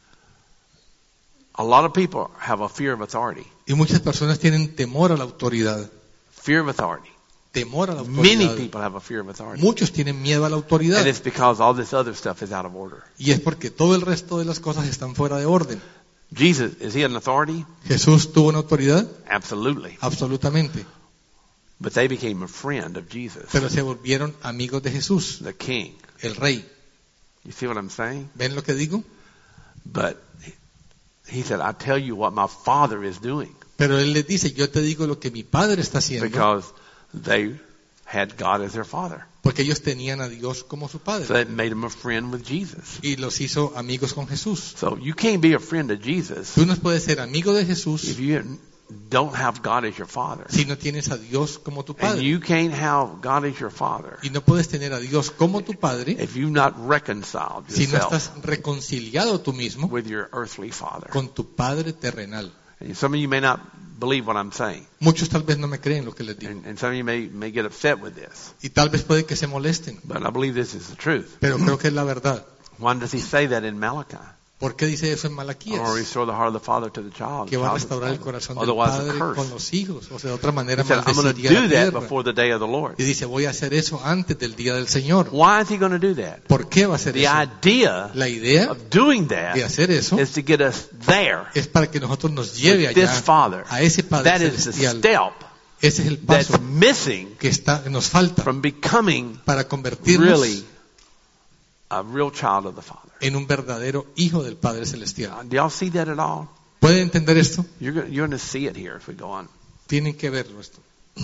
Speaker 1: a lot of people have a fear of authority.
Speaker 2: Y muchas personas tienen temor a la autoridad.
Speaker 1: Fear of authority.
Speaker 2: Temor a la
Speaker 1: Many
Speaker 2: autoridad.
Speaker 1: people have a fear of authority.
Speaker 2: Muchos tienen miedo a la autoridad.
Speaker 1: And it's because all this other stuff is out of order.
Speaker 2: Y es porque todo el resto de las cosas están fuera de orden.
Speaker 1: Jesus, is he an authority?
Speaker 2: ¿Jesús tuvo una autoridad?
Speaker 1: Absolutely.
Speaker 2: Absolutamente.
Speaker 1: But they became a friend of Jesus,
Speaker 2: Pero se volvieron amigos de Jesús,
Speaker 1: the King.
Speaker 2: el Rey.
Speaker 1: You see what I'm saying?
Speaker 2: ¿Ven lo que digo?
Speaker 1: But he said, I tell you what my Father is doing.
Speaker 2: Pero Él les dice, yo te digo lo que mi Padre está haciendo.
Speaker 1: Because they had God as their Father.
Speaker 2: Porque ellos tenían a Dios como su
Speaker 1: So
Speaker 2: Padre.
Speaker 1: that made them a friend with Jesus.
Speaker 2: Y los hizo amigos con Jesús.
Speaker 1: So you can't be a friend of Jesus
Speaker 2: Tú no puedes ser amigo de Jesús
Speaker 1: if you don't have God as your Father.
Speaker 2: si no tienes a Dios como tu
Speaker 1: And
Speaker 2: Padre.
Speaker 1: you can't have God as your Father
Speaker 2: Y no puedes tener a Dios como tu Padre
Speaker 1: if you've not reconciled
Speaker 2: si no
Speaker 1: yourself
Speaker 2: estás reconciliado tú mismo
Speaker 1: with your earthly father.
Speaker 2: con tu Padre terrenal.
Speaker 1: And some of you may not believe what I'm saying.
Speaker 2: Muchos tal vez no me creen lo que les digo.
Speaker 1: And, and some of you may, may get upset with this.
Speaker 2: Y tal vez puede que se molesten.
Speaker 1: But I believe this is the truth.
Speaker 2: Pero creo que es la verdad.
Speaker 1: Why does he say that in Malachi?
Speaker 2: ¿Por qué dice eso en
Speaker 1: I
Speaker 2: Malaquías?
Speaker 1: want to restore the heart of the father to the child.
Speaker 2: Que va a
Speaker 1: child to the
Speaker 2: restaurar el
Speaker 1: father.
Speaker 2: corazón del
Speaker 1: Otherwise a
Speaker 2: Padre
Speaker 1: curse.
Speaker 2: con los hijos. O sea, de otra manera
Speaker 1: He said, I'm going to
Speaker 2: maldeciría la
Speaker 1: do that
Speaker 2: tierra.
Speaker 1: before the day of the Lord.
Speaker 2: Y dice, voy a hacer eso antes del día del Señor.
Speaker 1: Why is he going to do that?
Speaker 2: ¿Por qué va a hacer
Speaker 1: The
Speaker 2: eso?
Speaker 1: idea
Speaker 2: La idea
Speaker 1: of doing that
Speaker 2: de hacer eso
Speaker 1: is to get us there
Speaker 2: es para que nosotros nos lleve
Speaker 1: with this
Speaker 2: allá
Speaker 1: father.
Speaker 2: a ese Padre
Speaker 1: That is the
Speaker 2: celestial.
Speaker 1: step
Speaker 2: Ese es el paso
Speaker 1: that's missing
Speaker 2: que está, que nos falta
Speaker 1: from becoming
Speaker 2: para convertirnos
Speaker 1: really a real child of the Father.
Speaker 2: en un verdadero hijo del Padre celestial.
Speaker 1: Do y'all see that at all?
Speaker 2: ¿Pueden entender esto?
Speaker 1: You're going, you're going to see it here if we go on.
Speaker 2: Tienen que verlo esto.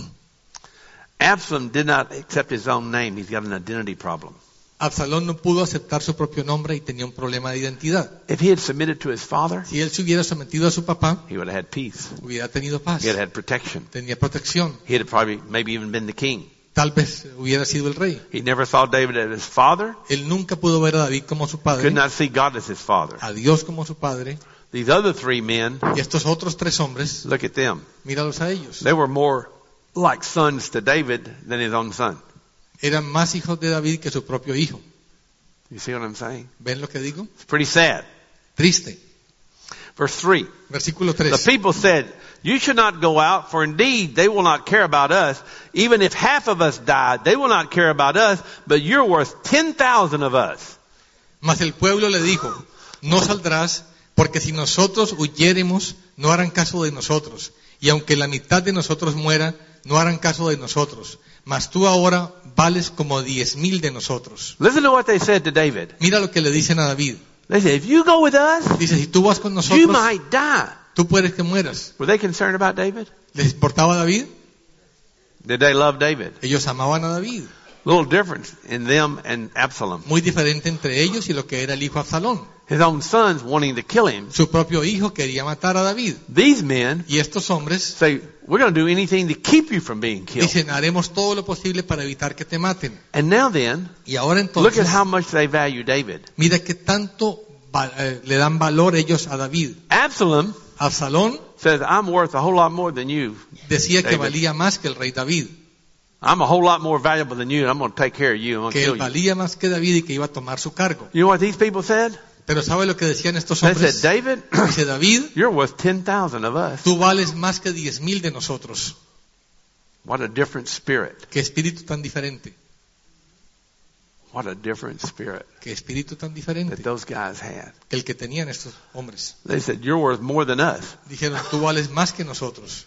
Speaker 1: Absalom did not accept his own name. He's got an identity problem.
Speaker 2: Absalón no pudo aceptar su propio nombre y tenía un problema de identidad.
Speaker 1: If he had submitted to his father,
Speaker 2: Si él se hubiera sometido a su papá,
Speaker 1: he would have had peace.
Speaker 2: hubiera tenido paz,
Speaker 1: He would have had protection.
Speaker 2: tenía protección,
Speaker 1: He'd have probably maybe even been the king.
Speaker 2: tal vez hubiera sido el rey.
Speaker 1: He never saw David as his father.
Speaker 2: Él nunca pudo ver a David como su
Speaker 1: Could
Speaker 2: padre,
Speaker 1: not see God as his father.
Speaker 2: a Dios como su padre,
Speaker 1: These other three men,
Speaker 2: y estos otros tres hombres,
Speaker 1: look at them.
Speaker 2: míralos a ellos.
Speaker 1: They were more like sons to David than his own son.
Speaker 2: Eran más hijos de David que su propio hijo.
Speaker 1: You see what I'm saying?
Speaker 2: ¿Ven lo que digo?
Speaker 1: It's pretty sad.
Speaker 2: Triste.
Speaker 1: Verse three.
Speaker 2: Versículo
Speaker 1: The
Speaker 2: tres.
Speaker 1: people said, you should not go out, for indeed they will not care about us. Even if half of us died, they will not care about us, but you're worth ten thousand of us.
Speaker 2: Mas el pueblo le dijo, no saldrás, porque si nosotros huyéremos, no harán caso de nosotros. Y aunque la mitad de nosotros muera, no harán caso de nosotros. Mas tú ahora vales como diez mil de nosotros.
Speaker 1: Listen to what they said to David.
Speaker 2: Mira lo que le dicen a David.
Speaker 1: They said, if you go with us,
Speaker 2: Dice, si tú vas con
Speaker 1: you
Speaker 2: nosotros,
Speaker 1: might die.
Speaker 2: tú puedes que mueras.
Speaker 1: Were they concerned about David?
Speaker 2: ¿Les importaba a David?
Speaker 1: Did they love David?
Speaker 2: Ellos amaban a David.
Speaker 1: Little difference in them and Absalom.
Speaker 2: Muy diferente entre ellos y lo que era el hijo Absalón.
Speaker 1: His own sons wanting to kill him.
Speaker 2: Su propio hijo quería matar a David.
Speaker 1: These men
Speaker 2: Y estos hombres
Speaker 1: say, we're going to do anything to keep you from being killed.
Speaker 2: dicen, haremos todo lo posible para evitar que te maten.
Speaker 1: And now then,
Speaker 2: Y ahora
Speaker 1: look
Speaker 2: entonces,
Speaker 1: at how much they value David.
Speaker 2: mira que tanto va- eh, le dan valor ellos a David.
Speaker 1: Absalom
Speaker 2: Absalón
Speaker 1: says, I'm worth a whole lot more than you.
Speaker 2: decía que
Speaker 1: David.
Speaker 2: valía más que el rey David,
Speaker 1: I'm a whole lot more valuable than you, and I'm going to take care of you. I'm going to
Speaker 2: que
Speaker 1: kill
Speaker 2: él
Speaker 1: you.
Speaker 2: valía más que David y que iba a tomar su cargo.
Speaker 1: You know what these people said?
Speaker 2: Pero ¿sabe lo que decían estos
Speaker 1: They
Speaker 2: hombres?
Speaker 1: said, David,
Speaker 2: Dice David,
Speaker 1: you're worth ten thousand of us.
Speaker 2: tú vales más que diez mil de nosotros.
Speaker 1: What a different spirit.
Speaker 2: Qué espíritu tan diferente.
Speaker 1: What a different spirit
Speaker 2: Qué espíritu tan
Speaker 1: that
Speaker 2: diferente
Speaker 1: those guys had.
Speaker 2: que el que tenían estos hombres.
Speaker 1: They said, you're worth more than us.
Speaker 2: Dijeron, tú vales más que nosotros.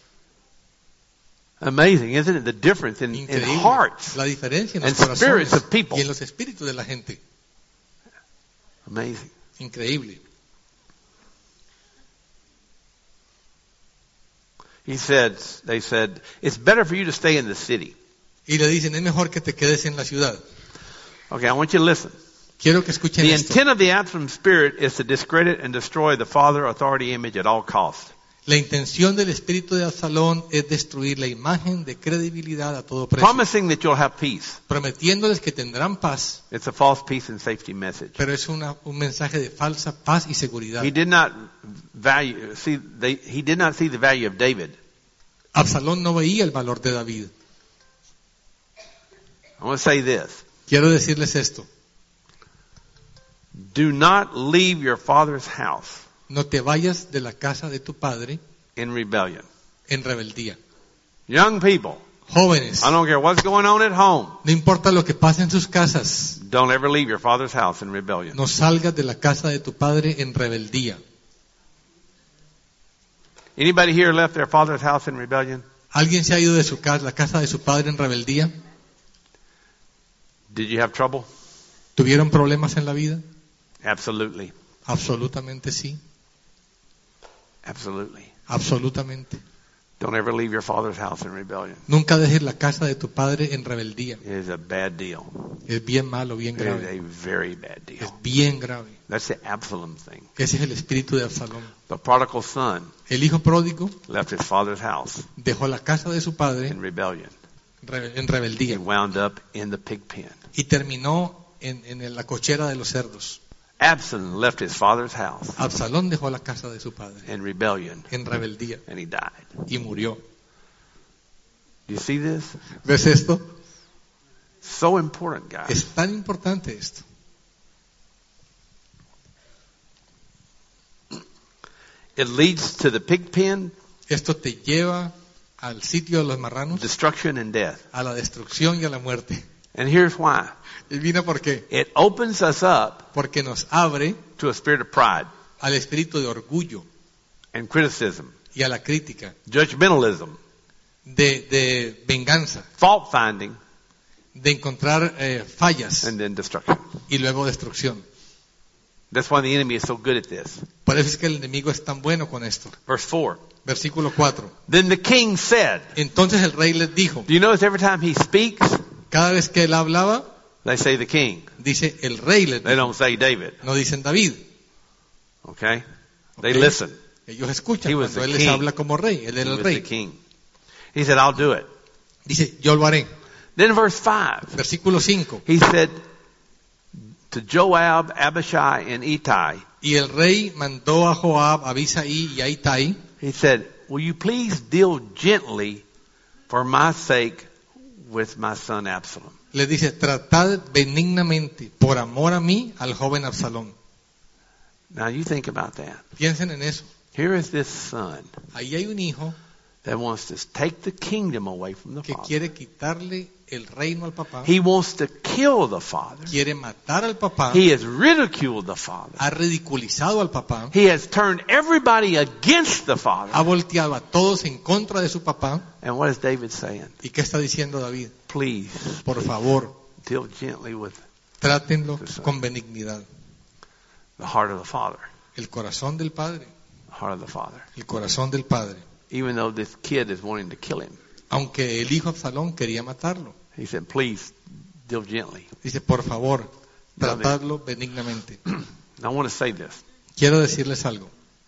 Speaker 1: Amazing, isn't it? The difference in, in
Speaker 2: Increíble.
Speaker 1: hearts.
Speaker 2: La diferencia en
Speaker 1: and
Speaker 2: los
Speaker 1: spirits
Speaker 2: corazones
Speaker 1: of people.
Speaker 2: y en los espíritus de la gente.
Speaker 1: Amazing.
Speaker 2: Increíble.
Speaker 1: He said, they said, it's better for you to stay in the city.
Speaker 2: Y le dicen, es mejor que te quedes en la ciudad.
Speaker 1: Okay, I want you to listen.
Speaker 2: Quiero que escuchen
Speaker 1: The
Speaker 2: esto.
Speaker 1: intent of the Absalom spirit is to discredit and destroy the father authority image at all costs.
Speaker 2: La intención del espíritu de Absalón es destruir la imagen de credibilidad a todo precio,
Speaker 1: Promising that you'll have peace.
Speaker 2: prometiéndoles que tendrán paz,
Speaker 1: It's a false peace and safety message.
Speaker 2: pero es una, un mensaje de falsa paz y seguridad.
Speaker 1: He did not value, see, they, he did not see the value of David.
Speaker 2: Absalón no veía el valor de David.
Speaker 1: I want to say this.
Speaker 2: Quiero decirles esto.
Speaker 1: Do not leave your father's house
Speaker 2: No te vayas de la casa de tu padre
Speaker 1: in rebellion.
Speaker 2: en rebeldía.
Speaker 1: Young people,
Speaker 2: Jóvenes,
Speaker 1: I don't care what's going on at home.
Speaker 2: no importa lo que pase en sus casas,
Speaker 1: Don't ever leave your father's house in rebellion.
Speaker 2: no salgas de la casa de tu padre en rebeldía.
Speaker 1: Anybody here left their father's house in rebellion?
Speaker 2: ¿Alguien se ha ido de su casa, la casa de su padre en rebeldía?
Speaker 1: Did you have trouble?
Speaker 2: ¿Tuvieron problemas en la vida?
Speaker 1: Absolutely.
Speaker 2: Absolutamente sí,
Speaker 1: Absolutely.
Speaker 2: absolutamente.
Speaker 1: Don't ever leave your father's house in rebellion.
Speaker 2: Nunca dejes la casa de tu padre en rebeldía.
Speaker 1: It is a bad deal.
Speaker 2: Es bien malo, bien
Speaker 1: It is
Speaker 2: grave.
Speaker 1: a very bad deal.
Speaker 2: Es bien grave.
Speaker 1: That's the Absalom thing.
Speaker 2: Ese es el espíritu de Absalón.
Speaker 1: The prodigal son
Speaker 2: El hijo pródigo
Speaker 1: left his father's house
Speaker 2: dejó la casa de su padre
Speaker 1: in rebellion.
Speaker 2: rebe- en
Speaker 1: He
Speaker 2: rebeldía
Speaker 1: wound up in the pig pen.
Speaker 2: y terminó en, en la cochera de los cerdos.
Speaker 1: Absalom left his father's house
Speaker 2: Absalón dejó la casa de su padre
Speaker 1: in rebellion
Speaker 2: en rebeldía
Speaker 1: and he died.
Speaker 2: y murió.
Speaker 1: Do you see this?
Speaker 2: ¿Ves esto?
Speaker 1: So important, guys.
Speaker 2: Es tan importante esto.
Speaker 1: It leads to the pig pen,
Speaker 2: Esto te lleva al sitio de los marranos,
Speaker 1: destruction and death.
Speaker 2: a la destrucción y a la muerte.
Speaker 1: And here's why.
Speaker 2: ¿Y mira por qué?
Speaker 1: It opens us up
Speaker 2: Porque nos abre
Speaker 1: to a spirit of pride
Speaker 2: al espíritu de orgullo
Speaker 1: and criticism,
Speaker 2: y a la crítica,
Speaker 1: judgmentalism,
Speaker 2: de, de venganza,
Speaker 1: fault finding,
Speaker 2: de encontrar eh, fallas
Speaker 1: and then destruction.
Speaker 2: y luego destrucción.
Speaker 1: That's why the enemy is so good at this.
Speaker 2: Por eso es que el enemigo es tan bueno con esto.
Speaker 1: Verse four.
Speaker 2: Versículo cuatro.
Speaker 1: Then the king said,
Speaker 2: Entonces el rey les dijo,
Speaker 1: do you notice every time he speaks,
Speaker 2: cada vez que él hablaba,
Speaker 1: they say the king.
Speaker 2: dice el rey les
Speaker 1: They
Speaker 2: dijo,
Speaker 1: don't say David.
Speaker 2: no dicen David.
Speaker 1: Okay? They
Speaker 2: Ok.
Speaker 1: listen.
Speaker 2: Ellos escuchan
Speaker 1: He was
Speaker 2: cuando
Speaker 1: the
Speaker 2: él les
Speaker 1: king.
Speaker 2: habla como rey, él
Speaker 1: He
Speaker 2: era el
Speaker 1: was the
Speaker 2: rey.
Speaker 1: king. He said, I'll do it.
Speaker 2: Dice, yo lo haré.
Speaker 1: Then verse five,
Speaker 2: Versículo cinco.
Speaker 1: he said to Joab, Abishai, and Ittai,
Speaker 2: Y el rey mandó a Joab, a Abisai y a Itai,
Speaker 1: he said, will you please deal gently for my sake with my son Absalom?
Speaker 2: les dice, tratad benignamente, por amor a mí, al joven Absalón.
Speaker 1: Now you think about that.
Speaker 2: Piensen en eso.
Speaker 1: Here is this son
Speaker 2: Ahí hay un hijo
Speaker 1: that wants to take the kingdom away from the
Speaker 2: que
Speaker 1: father.
Speaker 2: quiere quitarle el reino al papá,
Speaker 1: He wants to kill the father.
Speaker 2: quiere matar al papá,
Speaker 1: He has ridiculed the father.
Speaker 2: ha ridiculizado al papá,
Speaker 1: He has turned everybody against the father.
Speaker 2: ha volteado a todos en contra de su papá.
Speaker 1: And what is David saying?
Speaker 2: ¿Y qué está diciendo David?
Speaker 1: Please
Speaker 2: Por favor,
Speaker 1: deal gently with
Speaker 2: trátenlo con benignidad.
Speaker 1: the heart of the father.
Speaker 2: El corazón del padre,
Speaker 1: The heart of the father.
Speaker 2: el corazón del padre.
Speaker 1: Even though this kid is wanting to kill him.
Speaker 2: Aunque el hijo Absalón quería matarlo.
Speaker 1: He said, please deal gently.
Speaker 2: Dice, por favor, tratadlo benignamente.
Speaker 1: I want to say this.
Speaker 2: Quiero decirles algo.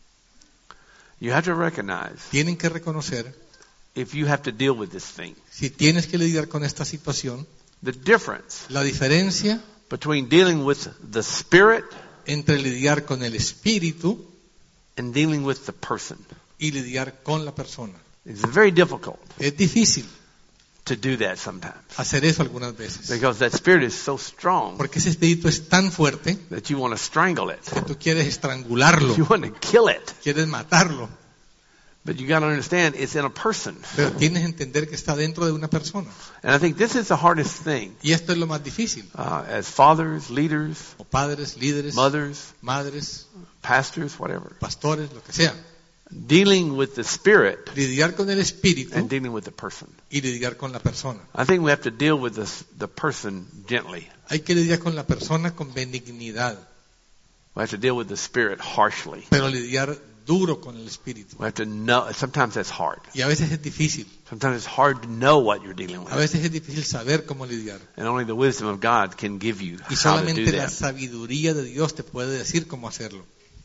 Speaker 1: You have to recognize
Speaker 2: Tienen que reconocer,
Speaker 1: if you have to deal with this thing,
Speaker 2: si tienes que lidiar con esta situación,
Speaker 1: the difference
Speaker 2: la diferencia
Speaker 1: between dealing with the spirit
Speaker 2: entre lidiar con el espíritu
Speaker 1: and dealing with the person.
Speaker 2: y lidiar con la persona.
Speaker 1: It's very difficult
Speaker 2: Es difícil
Speaker 1: to do that sometimes
Speaker 2: hacer eso algunas veces.
Speaker 1: because that spirit is so strong
Speaker 2: Porque ese espíritu es tan fuerte
Speaker 1: that you want to strangle it.
Speaker 2: que tú quieres estrangularlo,
Speaker 1: You want to kill it.
Speaker 2: quieres matarlo.
Speaker 1: But you got to understand it's in a person.
Speaker 2: Pero tienes que entender que está dentro de una persona.
Speaker 1: And I think this is the hardest thing.
Speaker 2: Y esto es lo más difícil.
Speaker 1: Uh, as fathers, leaders,
Speaker 2: O padres, líderes,
Speaker 1: mothers,
Speaker 2: madres,
Speaker 1: pastors, whatever.
Speaker 2: pastores, lo que sea.
Speaker 1: Dealing with the spirit
Speaker 2: Lidiar con el espíritu
Speaker 1: and dealing with the person.
Speaker 2: y lidiar con la persona.
Speaker 1: I think we have to deal with this, the person gently.
Speaker 2: Hay que lidiar con la persona con benignidad,
Speaker 1: We have to deal with the spirit harshly.
Speaker 2: pero lidiar duro con el espíritu.
Speaker 1: We have to know. Sometimes that's hard.
Speaker 2: Y a veces es difícil.
Speaker 1: Sometimes it's hard to know what you're dealing with.
Speaker 2: A veces es difícil saber cómo lidiar.
Speaker 1: And only the wisdom of God can give you
Speaker 2: Y
Speaker 1: how to do
Speaker 2: solamente la
Speaker 1: that.
Speaker 2: sabiduría de Dios te puede decir cómo hacerlo.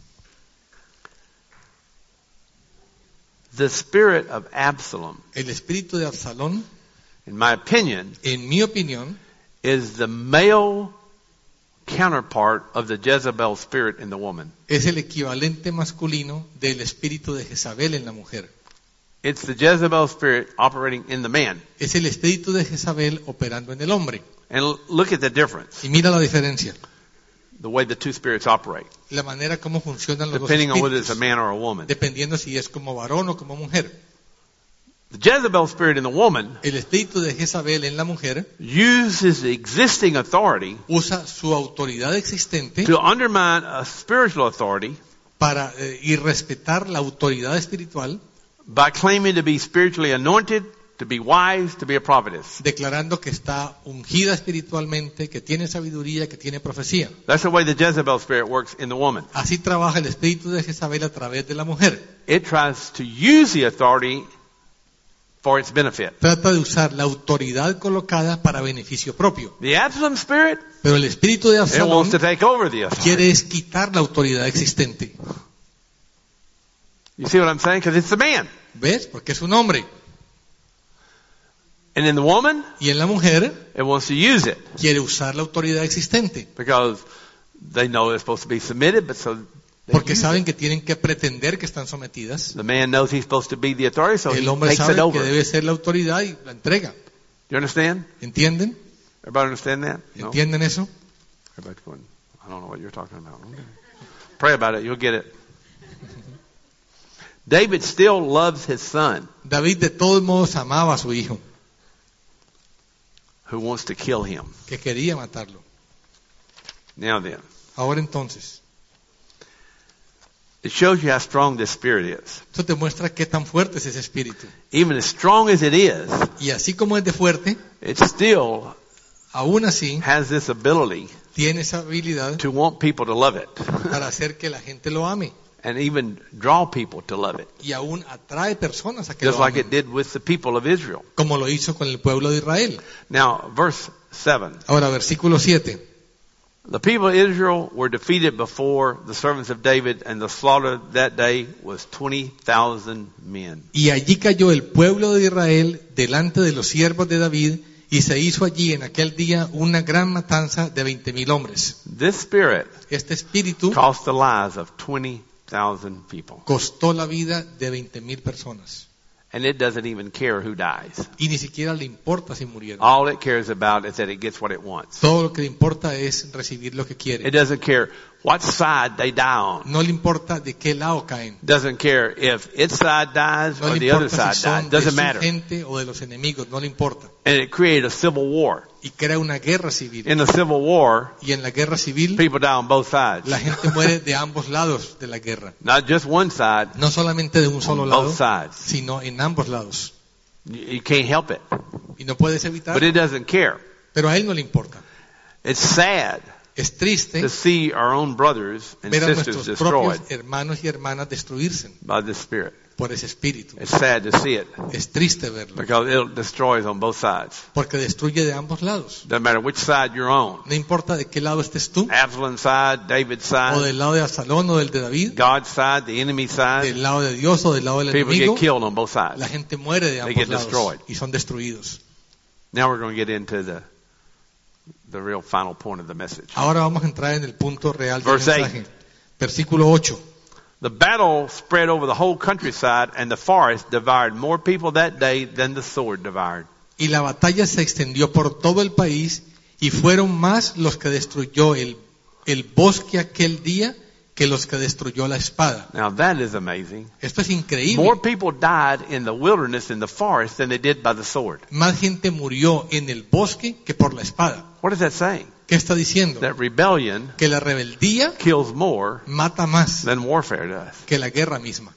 Speaker 1: The spirit of Absalom,
Speaker 2: El espíritu de Absalón,
Speaker 1: in my opinion,
Speaker 2: en mi opinión,
Speaker 1: is the male counterpart of the Jezebel spirit in the woman.
Speaker 2: es el equivalente masculino del espíritu de Jezabel en la mujer.
Speaker 1: It's the Jezebel spirit operating in the man.
Speaker 2: Es el espíritu de Jezabel operando en el hombre.
Speaker 1: And l- look at the difference,
Speaker 2: Y mira la diferencia,
Speaker 1: the way the two spirits operate,
Speaker 2: la manera como funcionan los dos
Speaker 1: depending on whether it's a
Speaker 2: espíritus,
Speaker 1: man or a woman.
Speaker 2: dependiendo si es como varón o como mujer.
Speaker 1: The Jezebel spirit in the woman
Speaker 2: El espíritu de Jezabel en la mujer
Speaker 1: uses the existing authority
Speaker 2: usa su autoridad existente
Speaker 1: to undermine a spiritual authority
Speaker 2: para eh, irrespetar la autoridad espiritual,
Speaker 1: by claiming to be spiritually anointed, to be wise, to be a prophetess.
Speaker 2: declarando que está ungida espiritualmente, que tiene sabiduría, que tiene profecía.
Speaker 1: That's the way the Jezebel spirit works in the woman.
Speaker 2: Así trabaja el espíritu de Jezabel a través de la mujer.
Speaker 1: It tries to use the authority for its benefit.
Speaker 2: Trata de usar la autoridad colocada para beneficio propio.
Speaker 1: The Absalom spirit,
Speaker 2: Pero el espíritu de
Speaker 1: it
Speaker 2: Absalón
Speaker 1: wants to take over the authority.
Speaker 2: quiere es quitar la autoridad existente.
Speaker 1: You see what I'm saying? Because it's the man.
Speaker 2: ¿Ves? Porque es un hombre.
Speaker 1: And in the woman,
Speaker 2: Y en la mujer
Speaker 1: it wants to use it
Speaker 2: quiere usar la autoridad existente.
Speaker 1: because they know they're supposed to be submitted, but so they
Speaker 2: Porque
Speaker 1: use
Speaker 2: saben
Speaker 1: it.
Speaker 2: que tienen que pretender que están sometidas.
Speaker 1: The man knows he's supposed to be the authority, so he
Speaker 2: El hombre
Speaker 1: takes
Speaker 2: sabe
Speaker 1: it
Speaker 2: que
Speaker 1: over.
Speaker 2: debe ser la autoridad y la entrega.
Speaker 1: You understand?
Speaker 2: ¿Entienden?
Speaker 1: Everybody understand that? No?
Speaker 2: ¿Entienden eso?
Speaker 1: Everybody's going, I don't know what you're talking about. Okay. Pray about it, you'll get it. David still loves his son,
Speaker 2: David de todos modos amaba a su hijo,
Speaker 1: who wants to kill him.
Speaker 2: que quería matarlo.
Speaker 1: Now then,
Speaker 2: Ahora entonces,
Speaker 1: it shows you how strong this spirit is.
Speaker 2: esto te muestra qué tan fuerte es ese espíritu.
Speaker 1: Even as strong as it is,
Speaker 2: Y así como es de fuerte,
Speaker 1: it still
Speaker 2: aún así
Speaker 1: has this ability
Speaker 2: tiene esa habilidad
Speaker 1: to want people to love it,
Speaker 2: para hacer que la gente lo ame.
Speaker 1: and even draw people to love it,
Speaker 2: Y aún atrae personas a que
Speaker 1: just
Speaker 2: lo
Speaker 1: like it
Speaker 2: amen,
Speaker 1: did with the people of Israel.
Speaker 2: como lo hizo con el pueblo de Israel.
Speaker 1: Now, verse seven.
Speaker 2: Ahora, versículo siete.
Speaker 1: The people of Israel were defeated before the servants of David, and the slaughter that day was twenty thousand men.
Speaker 2: Y allí cayó el pueblo de Israel delante de los siervos de David, y se hizo allí en aquel día una gran matanza de veinte mil hombres.
Speaker 1: This spirit
Speaker 2: Este espíritu
Speaker 1: cost the lives of twenty thousand people.
Speaker 2: costó la vida de veinte mil personas.
Speaker 1: And it doesn't even care who dies.
Speaker 2: Y ni siquiera le importa si murieron.
Speaker 1: All it cares about is that it gets what it wants.
Speaker 2: Todo lo que le importa es recibir lo que
Speaker 1: It
Speaker 2: quiere.
Speaker 1: doesn't care what side they die on.
Speaker 2: No le importa de qué lado caen.
Speaker 1: Doesn't care if its side dies
Speaker 2: No
Speaker 1: or
Speaker 2: le
Speaker 1: the other
Speaker 2: importa
Speaker 1: side
Speaker 2: si
Speaker 1: dies.
Speaker 2: son de
Speaker 1: Doesn't
Speaker 2: su
Speaker 1: matter.
Speaker 2: gente o de los enemigos. No le importa.
Speaker 1: And it created a civil war.
Speaker 2: Y crea una guerra civil.
Speaker 1: In the civil war,
Speaker 2: Y en la guerra civil,
Speaker 1: people die on both sides.
Speaker 2: la gente muere de ambos lados de la guerra.
Speaker 1: Not just one side,
Speaker 2: No solamente de un solo
Speaker 1: on
Speaker 2: lado,
Speaker 1: both sides.
Speaker 2: sino en ambos lados.
Speaker 1: You you can't help it.
Speaker 2: Y no puedes evitar,
Speaker 1: But it doesn't care.
Speaker 2: pero a él no le importa.
Speaker 1: It's sad
Speaker 2: Es triste
Speaker 1: to see our own brothers and
Speaker 2: ver a
Speaker 1: sisters
Speaker 2: nuestros
Speaker 1: destroyed
Speaker 2: propios hermanos y hermanas destruirse
Speaker 1: by this spirit.
Speaker 2: por ese espíritu.
Speaker 1: It's sad to see it
Speaker 2: Es triste verlo,
Speaker 1: because it destroys on both sides.
Speaker 2: porque destruye de ambos lados.
Speaker 1: Doesn't matter which side you're on.
Speaker 2: No importa de qué lado estés tú,
Speaker 1: Absalom's side, David's
Speaker 2: o
Speaker 1: side,
Speaker 2: del lado de Absalón o del de David,
Speaker 1: God's side, the enemy's side.
Speaker 2: del lado de Dios o del lado del
Speaker 1: People
Speaker 2: enemigo,
Speaker 1: get killed on both sides.
Speaker 2: la gente muere de
Speaker 1: They
Speaker 2: ambos
Speaker 1: get
Speaker 2: lados
Speaker 1: destroyed.
Speaker 2: y son destruidos.
Speaker 1: Now we're going to get into the the real final point of the message.
Speaker 2: Ahora vamos a entrar en el punto real del
Speaker 1: Verse
Speaker 2: mensaje. Versículo ocho.
Speaker 1: The battle spread over the whole countryside, and the forest devoured more people that day than the sword devoured.
Speaker 2: Y la batalla se extendió por todo el país, y fueron más los que destruyó el, el bosque aquel día que los que destruyó la espada.
Speaker 1: Now that is amazing.
Speaker 2: Esto es increíble.
Speaker 1: More people died in the wilderness, in the forest, than they did by the sword.
Speaker 2: Más gente murió en el bosque que por la espada.
Speaker 1: What is that saying?
Speaker 2: ¿Qué está diciendo?
Speaker 1: That rebellion
Speaker 2: Que la rebeldía
Speaker 1: kills more
Speaker 2: mata más
Speaker 1: than warfare does.
Speaker 2: que la guerra misma.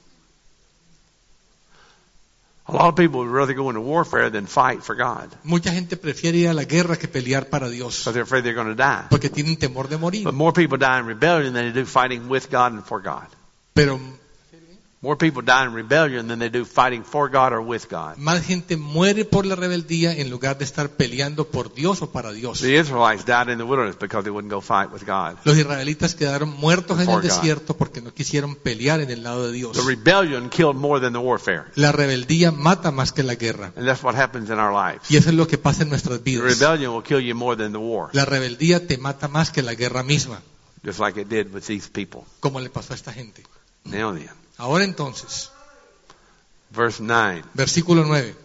Speaker 1: A lot of people would rather go into warfare than fight for God
Speaker 2: Mucha gente prefiere ir a la guerra que pelear para Dios,
Speaker 1: because they're afraid they're going to die.
Speaker 2: porque tienen temor de morir.
Speaker 1: But more people die in rebellion than they do fighting with God and for God.
Speaker 2: Pero
Speaker 1: More people die in rebellion than they do fighting for God or with God.
Speaker 2: Más gente muere por la rebeldía en lugar de estar peleando por Dios o para Dios.
Speaker 1: The Israelites died in the wilderness because they wouldn't go fight with God.
Speaker 2: Los israelitas quedaron muertos en el
Speaker 1: For God.
Speaker 2: desierto porque no quisieron pelear en el lado de Dios.
Speaker 1: The rebellion killed more than the warfare.
Speaker 2: La rebeldía mata más que la guerra.
Speaker 1: And that's what happens in our lives.
Speaker 2: Y eso es lo que pasa en nuestras
Speaker 1: The
Speaker 2: vidas.
Speaker 1: rebellion will kill you more than the war.
Speaker 2: La rebeldía te mata más que la guerra misma,
Speaker 1: Just like it did with these people.
Speaker 2: como le pasó a esta gente.
Speaker 1: Now then,
Speaker 2: Ahora entonces,
Speaker 1: verse nine.
Speaker 2: versículo nueve.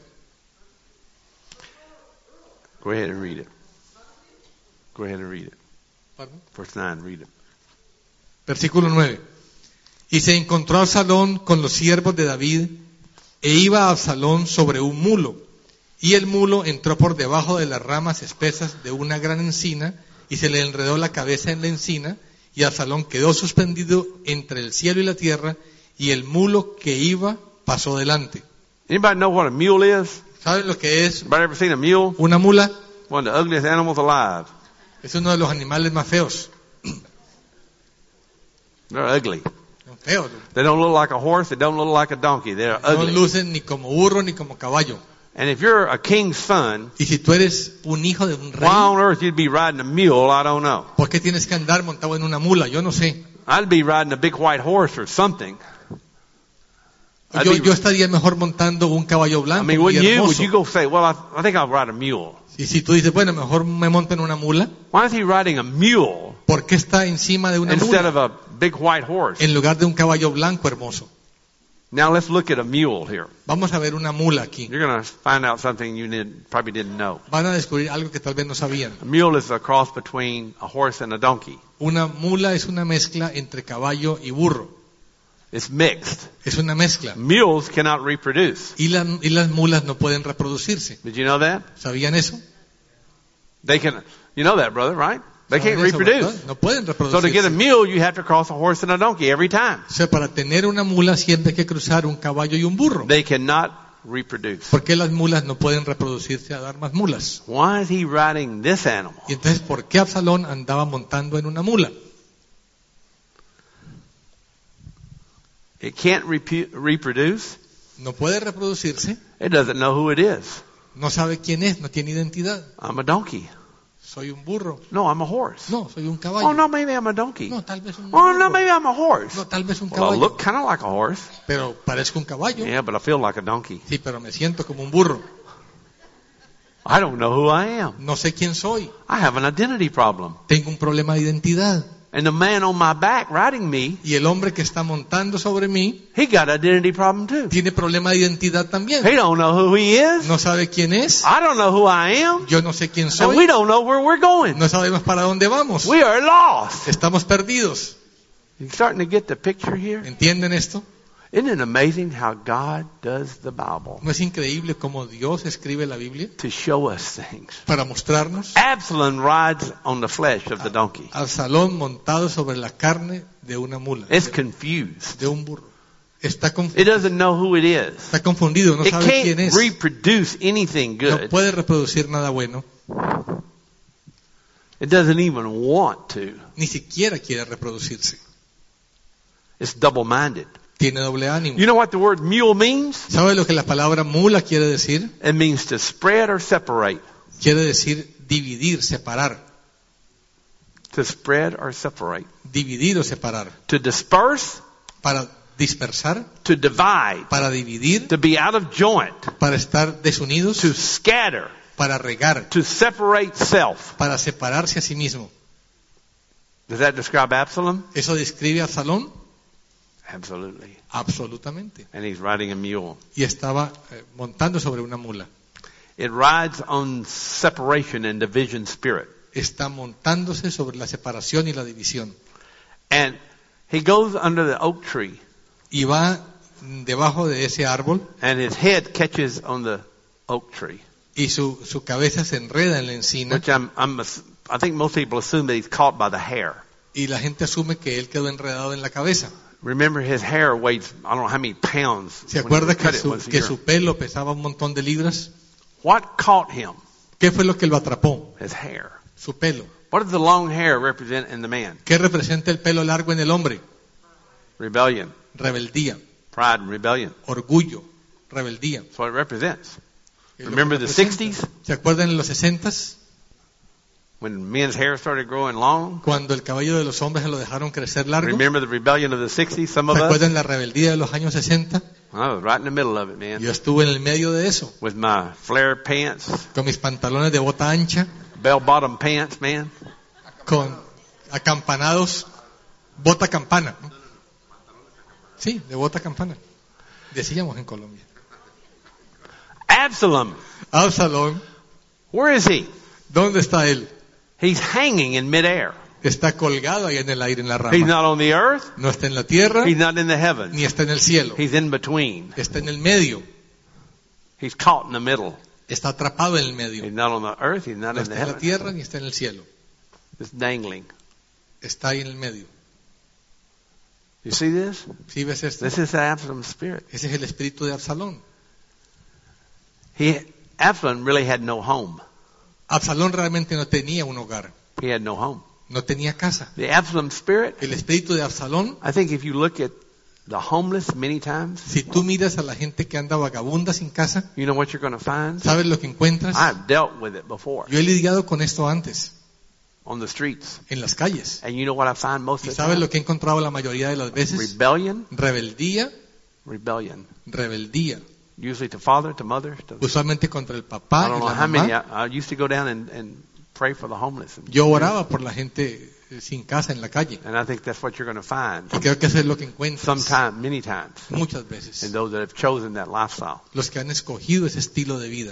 Speaker 1: Go ahead and read it. Go ahead and read it.
Speaker 2: Perdón.
Speaker 1: Verse nine, read it.
Speaker 2: Versículo nueve. Y se encontró Absalón con los siervos de David, e iba Absalón sobre un mulo. Y el mulo entró por debajo de las ramas espesas de una gran encina, y se le enredó la cabeza en la encina, y Absalón quedó suspendido entre el cielo y la tierra, y el mulo que iba pasó delante.
Speaker 1: Anybody know what a mule is?
Speaker 2: ¿Saben lo que es
Speaker 1: Anybody ever seen a mule?
Speaker 2: una mula?
Speaker 1: One of the ugliest animals alive.
Speaker 2: Es uno de los animales más feos.
Speaker 1: They're ugly.
Speaker 2: Son feos.
Speaker 1: They don't look like a horse. They don't look like a donkey. They're
Speaker 2: No
Speaker 1: ugly.
Speaker 2: lucen ni como burro ni como caballo.
Speaker 1: And if you're a king's son,
Speaker 2: Y si tú eres un hijo de un rey,
Speaker 1: why on earth you'd be riding a mule, I don't know.
Speaker 2: ¿por qué tienes que andar montado en una mula? Yo no sé.
Speaker 1: I'd be riding a big white horse or something. I'd
Speaker 2: Yo,
Speaker 1: be-
Speaker 2: yo estaría mejor montando un caballo
Speaker 1: I
Speaker 2: blanco
Speaker 1: mean,
Speaker 2: muy
Speaker 1: wouldn't you? Would
Speaker 2: hermoso.
Speaker 1: you go say, well, I, I think I'll ride a mule.
Speaker 2: Y si tú dices, bueno, mejor me monto en una mula,
Speaker 1: Why is he riding a mule
Speaker 2: ¿por qué está encima de una
Speaker 1: instead
Speaker 2: mula
Speaker 1: of a big white horse?
Speaker 2: en lugar de un caballo blanco hermoso?
Speaker 1: Now let's look at a mule here.
Speaker 2: Vamos a ver una mula aquí.
Speaker 1: You're going to find out something you did, probably didn't know.
Speaker 2: Van a descubrir algo que tal vez no sabían.
Speaker 1: A mule is a cross between a horse and a donkey.
Speaker 2: Una mula es una mezcla entre caballo y burro.
Speaker 1: It's mixed.
Speaker 2: Es una mezcla.
Speaker 1: Mules cannot reproduce.
Speaker 2: Y, la- y las mulas no pueden reproducirse.
Speaker 1: Did you know that?
Speaker 2: ¿Sabían eso?
Speaker 1: They can. You know that, brother, right? They can't
Speaker 2: ¿Saben eso,
Speaker 1: reproduce.
Speaker 2: verdad? No pueden
Speaker 1: So to get a
Speaker 2: reproducirse.
Speaker 1: mule, you have to cross a horse and a donkey every time.
Speaker 2: O sea, para tener una mula siempre hay que cruzar un caballo y un burro.
Speaker 1: They cannot reproduce.
Speaker 2: ¿Por qué las mulas no pueden reproducirse a dar más mulas?
Speaker 1: Why is he riding this animal?
Speaker 2: Y entonces, ¿por qué Absalón andaba montando en una mula?
Speaker 1: It can't repu- reproduce.
Speaker 2: No puede reproducirse,
Speaker 1: It doesn't know who it is.
Speaker 2: no sabe quién es, no tiene identidad.
Speaker 1: I'm a donkey.
Speaker 2: Soy un burro.
Speaker 1: No, I'm a horse.
Speaker 2: No, soy un caballo.
Speaker 1: Oh, no, maybe I'm a donkey.
Speaker 2: No, tal vez un
Speaker 1: Oh, no,
Speaker 2: burro.
Speaker 1: maybe I'm a horse.
Speaker 2: No, tal vez un
Speaker 1: Well, I
Speaker 2: caballo.
Speaker 1: look kind of like a horse.
Speaker 2: Pero parezco un caballo.
Speaker 1: Yeah, but I feel like a donkey.
Speaker 2: Sí, pero me siento como un burro.
Speaker 1: I don't know who I am.
Speaker 2: No sé quién soy.
Speaker 1: I have an identity problem.
Speaker 2: Tengo un problema de identidad.
Speaker 1: And the man on my back riding me,
Speaker 2: Y el hombre que está montando sobre mí
Speaker 1: he got an identity problem too.
Speaker 2: tiene problema de identidad también.
Speaker 1: He don't know who he is.
Speaker 2: No sabe quién es.
Speaker 1: I don't know who I am.
Speaker 2: Yo no sé quién
Speaker 1: And we
Speaker 2: soy.
Speaker 1: don't know where we're going.
Speaker 2: No sabemos para dónde vamos.
Speaker 1: We are lost.
Speaker 2: Estamos perdidos.
Speaker 1: You starting to get the picture here?
Speaker 2: ¿Entienden esto?
Speaker 1: Isn't it amazing how God does the Bible
Speaker 2: ¿No es increíble cómo Dios escribe la Biblia
Speaker 1: to show us things?
Speaker 2: para mostrarnos?
Speaker 1: Absalom rides on the flesh of the donkey.
Speaker 2: Absalón montado sobre la carne de una mula,
Speaker 1: It's confused.
Speaker 2: de un burro. Está, conf-
Speaker 1: It doesn't know who it is.
Speaker 2: está confundido, no
Speaker 1: It
Speaker 2: sabe quién
Speaker 1: can't
Speaker 2: es.
Speaker 1: reproduce anything
Speaker 2: No
Speaker 1: good.
Speaker 2: puede reproducir nada bueno,
Speaker 1: It doesn't even want to.
Speaker 2: ni siquiera quiere reproducirse.
Speaker 1: It's double-minded.
Speaker 2: Tiene doble ánimo.
Speaker 1: You know what the word mule means?
Speaker 2: ¿Sabe lo que la palabra mula quiere decir?
Speaker 1: It means to spread or separate.
Speaker 2: Quiere decir dividir, separar.
Speaker 1: To spread or separate.
Speaker 2: Dividir o separar.
Speaker 1: To disperse,
Speaker 2: Para dispersar,
Speaker 1: to divide,
Speaker 2: para dividir,
Speaker 1: to be out of joint,
Speaker 2: para estar desunidos,
Speaker 1: to scatter,
Speaker 2: para regar,
Speaker 1: to separate self.
Speaker 2: para separarse a sí mismo.
Speaker 1: Does that describe Absalom?
Speaker 2: ¿Eso describe a Absalón?
Speaker 1: Absolutely.
Speaker 2: Absolutamente.
Speaker 1: And he's riding a mule.
Speaker 2: Y estaba eh, montando sobre una mula.
Speaker 1: It rides on separation and division spirit.
Speaker 2: Está montándose sobre la separación y la división.
Speaker 1: And he goes under the oak tree,
Speaker 2: Y va debajo de ese árbol
Speaker 1: and his head catches on the oak tree.
Speaker 2: y su, su cabeza se enreda en la encina
Speaker 1: Which I'm, I'm, ass- I think most people assume that he's caught by the hair.
Speaker 2: y la gente asume que él quedó enredado en la cabeza.
Speaker 1: Remember, his hair weighs, I don't know how many pounds.
Speaker 2: ¿Se
Speaker 1: when
Speaker 2: acuerda
Speaker 1: you
Speaker 2: que
Speaker 1: cut it
Speaker 2: su,
Speaker 1: once a
Speaker 2: que
Speaker 1: year.
Speaker 2: su pelo pesaba un montón de libras?
Speaker 1: What caught him?
Speaker 2: ¿Qué fue lo que lo atrapó?
Speaker 1: His hair.
Speaker 2: Su pelo.
Speaker 1: What does the long hair represent in the man?
Speaker 2: ¿Qué representa el pelo largo en el hombre?
Speaker 1: Rebellion.
Speaker 2: Rebeldía.
Speaker 1: Pride and rebellion.
Speaker 2: orgullo, rebeldía.
Speaker 1: That's what it represents.
Speaker 2: Es lo
Speaker 1: Remember
Speaker 2: que
Speaker 1: the
Speaker 2: representa.
Speaker 1: sixties?
Speaker 2: ¿Se acuerdan en los sesentas?
Speaker 1: When men's hair started growing long?
Speaker 2: Cuando el cabello de los hombres se lo dejaron crecer largo.
Speaker 1: Remember the rebellion of the sixties, some of
Speaker 2: ¿Se
Speaker 1: us?
Speaker 2: acuerdan la rebeldía de los años sesenta?
Speaker 1: I was right in the middle of it, man.
Speaker 2: Yo estuve en el medio de eso,
Speaker 1: With my flare pants,
Speaker 2: con mis pantalones de bota ancha,
Speaker 1: bell-bottom pants, man.
Speaker 2: con acampanados, bota campana. ¿no? Sí, de bota campana. Decíamos en Colombia.
Speaker 1: Absalom,
Speaker 2: Absalón,
Speaker 1: where is he?
Speaker 2: ¿dónde está él?
Speaker 1: He's hanging in midair.
Speaker 2: Está colgado ahí en el aire, en la
Speaker 1: He's
Speaker 2: rama.
Speaker 1: not on the earth.
Speaker 2: No está en la tierra,
Speaker 1: He's not in the heavens.
Speaker 2: ni está en el cielo.
Speaker 1: He's in between.
Speaker 2: Está en el medio.
Speaker 1: He's caught in the middle.
Speaker 2: Está atrapado en el medio.
Speaker 1: He's not on the earth. He's not
Speaker 2: No
Speaker 1: in the
Speaker 2: está en la
Speaker 1: heavens.
Speaker 2: tierra, ni está en el cielo.
Speaker 1: Just dangling.
Speaker 2: Está ahí en el medio.
Speaker 1: You see this?
Speaker 2: ¿Sí ves esto?
Speaker 1: This is Absalom's spirit.
Speaker 2: Ese es el espíritu de Absalón.
Speaker 1: He, Absalom really had no home.
Speaker 2: Absalón realmente no tenía un hogar.
Speaker 1: He had no home.
Speaker 2: No tenía casa.
Speaker 1: The Absalom spirit,
Speaker 2: El espíritu de Absalón,
Speaker 1: I think if you look at the homeless many times,
Speaker 2: si tú miras a la gente que anda vagabunda sin casa,
Speaker 1: you know what you're going to find?
Speaker 2: ¿sabes lo que encuentras?
Speaker 1: I've dealt with it before
Speaker 2: Yo he lidiado con esto antes,
Speaker 1: on the streets.
Speaker 2: en las calles.
Speaker 1: And you know what I find most
Speaker 2: ¿Y
Speaker 1: of the
Speaker 2: sabes
Speaker 1: time?
Speaker 2: lo que he encontrado la mayoría de las veces?
Speaker 1: Rebellion,
Speaker 2: Rebeldía,
Speaker 1: rebellion.
Speaker 2: rebeldía.
Speaker 1: Usually to father, to mother. To,
Speaker 2: Usualmente contra el
Speaker 1: I
Speaker 2: papá
Speaker 1: don't
Speaker 2: y
Speaker 1: know
Speaker 2: la
Speaker 1: how many.
Speaker 2: mamá.
Speaker 1: I, I used to go down and, and pray for the homeless. And,
Speaker 2: Yo oraba por la gente eh, sin casa en la calle.
Speaker 1: and I think that's what you're going to find
Speaker 2: Y creo que eso es lo que encuentras
Speaker 1: sometime, many times,
Speaker 2: muchas
Speaker 1: in
Speaker 2: veces.
Speaker 1: those that have chosen that lifestyle.
Speaker 2: Los que han escogido ese estilo de vida.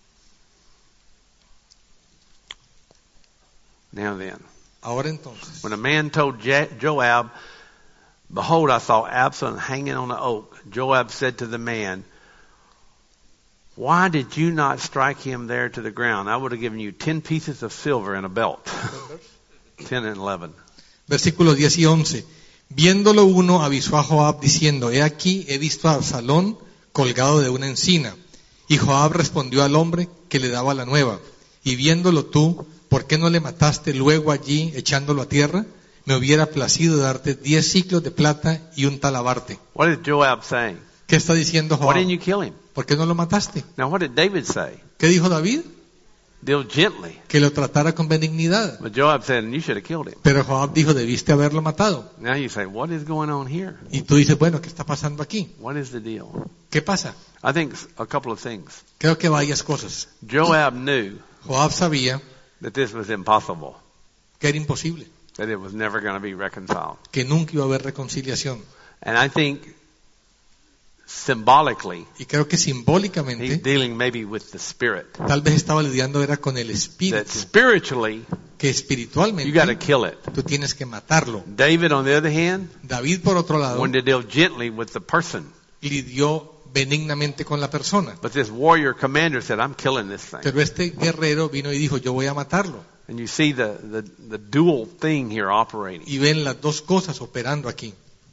Speaker 1: Now then,
Speaker 2: Ahora entonces,
Speaker 1: when a man told Je- Joab, "Behold, I saw Absalom hanging on the oak," Joab said to the man, "Why did you not strike him there to the ground? I would have given you ten pieces of silver and a belt." ten and eleven.
Speaker 2: versículos diez y once. Viéndolo uno avisó a Joab diciendo, he aquí, he visto a Absalón colgado de una encina. Y Joab respondió al hombre que le daba la nueva, y viéndolo tú, ¿por qué no le mataste luego allí echándolo a tierra? Me hubiera placido darte diez ciclos de plata y un talabarte.
Speaker 1: What is Joab saying?
Speaker 2: ¿Qué está diciendo
Speaker 1: Why
Speaker 2: Joab?
Speaker 1: didn't you kill him?
Speaker 2: ¿Por qué no lo mataste?
Speaker 1: Now, what did David say?
Speaker 2: ¿Qué dijo David?
Speaker 1: Deal gently.
Speaker 2: Que lo tratara con benignidad.
Speaker 1: But Joab said, you should have killed him.
Speaker 2: Pero Joab dijo, debiste haberlo matado.
Speaker 1: Now you say, what is going on here?
Speaker 2: Y tú dices, bueno, ¿qué está pasando aquí?
Speaker 1: What is the deal?
Speaker 2: ¿Qué pasa?
Speaker 1: I think a couple of things.
Speaker 2: Creo que varias cosas.
Speaker 1: Joab knew
Speaker 2: Joab sabía
Speaker 1: that this was impossible,
Speaker 2: que era imposible,
Speaker 1: that it was never going to be reconciled.
Speaker 2: que nunca iba a haber reconciliación.
Speaker 1: And I think symbolically,
Speaker 2: Y creo que
Speaker 1: he's
Speaker 2: simbólicamente,
Speaker 1: dealing maybe with the spirit.
Speaker 2: tal vez estaba lidiando era con el
Speaker 1: That
Speaker 2: espíritu,
Speaker 1: spiritually,
Speaker 2: que
Speaker 1: you got to
Speaker 2: espiritualmente
Speaker 1: kill it.
Speaker 2: tú tienes que matarlo.
Speaker 1: David, on the other hand,
Speaker 2: David, por otro lado,
Speaker 1: wanted to deal gently with the person.
Speaker 2: lidió benignamente con la persona.
Speaker 1: But this warrior commander said, I'm killing this thing.
Speaker 2: Pero este guerrero vino y dijo, yo voy a matarlo.
Speaker 1: And you see the, the, the dual thing here operating.
Speaker 2: Y ven las dos cosas operando aquí.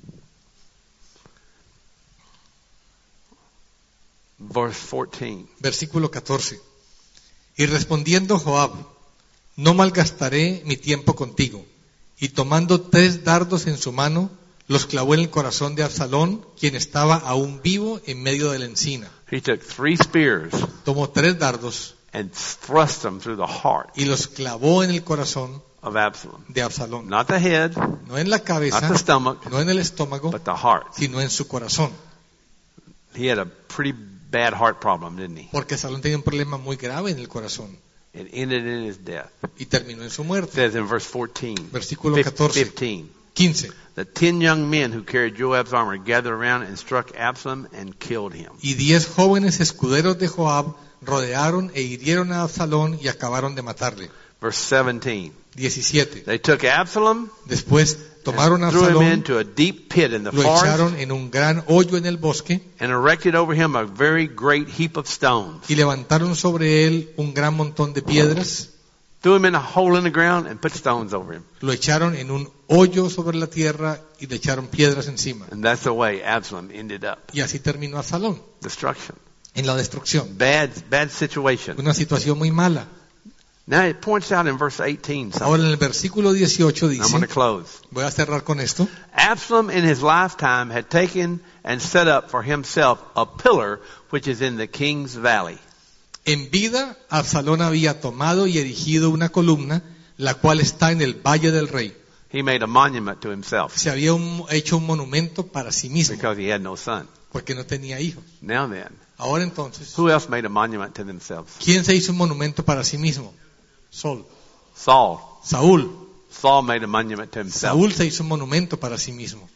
Speaker 1: Verse fourteen.
Speaker 2: Versículo catorce. Y respondiendo Joab, no malgastaré mi tiempo contigo. Y tomando tres dardos en su mano, los clavó en el corazón de Absalón, quien estaba aún vivo en medio de la encina.
Speaker 1: He took three spears
Speaker 2: Tomó tres dardos
Speaker 1: and thrust them through the heart
Speaker 2: y los clavó en el corazón
Speaker 1: of Absalom.
Speaker 2: de Absalón.
Speaker 1: Not the head,
Speaker 2: No en la
Speaker 1: not
Speaker 2: cabeza,
Speaker 1: the stomach,
Speaker 2: no en el estómago,
Speaker 1: but the heart.
Speaker 2: sino en su corazón.
Speaker 1: He had a pretty bad heart problem, didn't he?
Speaker 2: Porque Absalón tenía un problema muy grave en el corazón.
Speaker 1: It ended in his death.
Speaker 2: Y terminó en su
Speaker 1: It
Speaker 2: muerte.
Speaker 1: says in verse fourteen,
Speaker 2: Versículo
Speaker 1: fif-
Speaker 2: catorce.
Speaker 1: fifteen,
Speaker 2: quince.
Speaker 1: the ten young men who carried Joab's armor gathered around and struck Absalom and killed him.
Speaker 2: Y diez jóvenes escuderos de Joab rodearon e hirieron a Absalón y acabaron de matarle.
Speaker 1: Verse seventeen,
Speaker 2: diecisiete.
Speaker 1: they took Absalom
Speaker 2: Después tomaron a
Speaker 1: and threw him
Speaker 2: Absalón,
Speaker 1: into a deep pit in the
Speaker 2: lo
Speaker 1: forest
Speaker 2: echaron en un gran hoyo en el bosque
Speaker 1: and erected over him a very great heap of stones.
Speaker 2: y levantaron sobre él un gran montón de piedras,
Speaker 1: Threw him in a hole in the ground and put stones over him.
Speaker 2: lo echaron en un hoyo sobre la tierra y le echaron piedras encima.
Speaker 1: And that's the way Absalom ended up.
Speaker 2: Y así terminó Absalón,
Speaker 1: Destruction.
Speaker 2: en la destrucción.
Speaker 1: Bad, bad situation.
Speaker 2: Una situación muy mala.
Speaker 1: Now it points out in verse eighteen something.
Speaker 2: Ahora en el versículo dieciocho
Speaker 1: I'm going to
Speaker 2: dice,
Speaker 1: close.
Speaker 2: voy a cerrar con esto,
Speaker 1: Absalom in his lifetime had taken and set up for himself a pillar which is in the king's valley.
Speaker 2: en vida Absalón había tomado y erigido una columna, la cual está en el valle del rey.
Speaker 1: He made a monument to himself
Speaker 2: Se había un- hecho un monumento para sí mismo,
Speaker 1: because he had no son.
Speaker 2: porque no tenía hijos.
Speaker 1: Now then,
Speaker 2: Ahora entonces,
Speaker 1: who else made a monument to themselves?
Speaker 2: ¿quién se hizo un monumento para sí mismo? Sol.
Speaker 1: Saul.
Speaker 2: Saúl.
Speaker 1: Saul made a monument to himself.
Speaker 2: Saúl se hizo un monumento para sí mismo.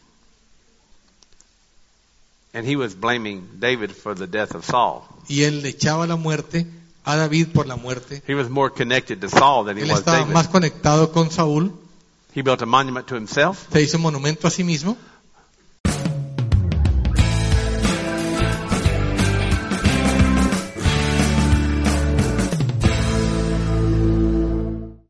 Speaker 1: And he was blaming David for the death of Saul.
Speaker 2: Y él le echaba la muerte a David por la muerte.
Speaker 1: He was more connected to Saul than he
Speaker 2: Él
Speaker 1: was
Speaker 2: estaba
Speaker 1: David.
Speaker 2: más conectado con Saúl.
Speaker 1: He built a monument to himself.
Speaker 2: Se hizo un monumento a sí mismo.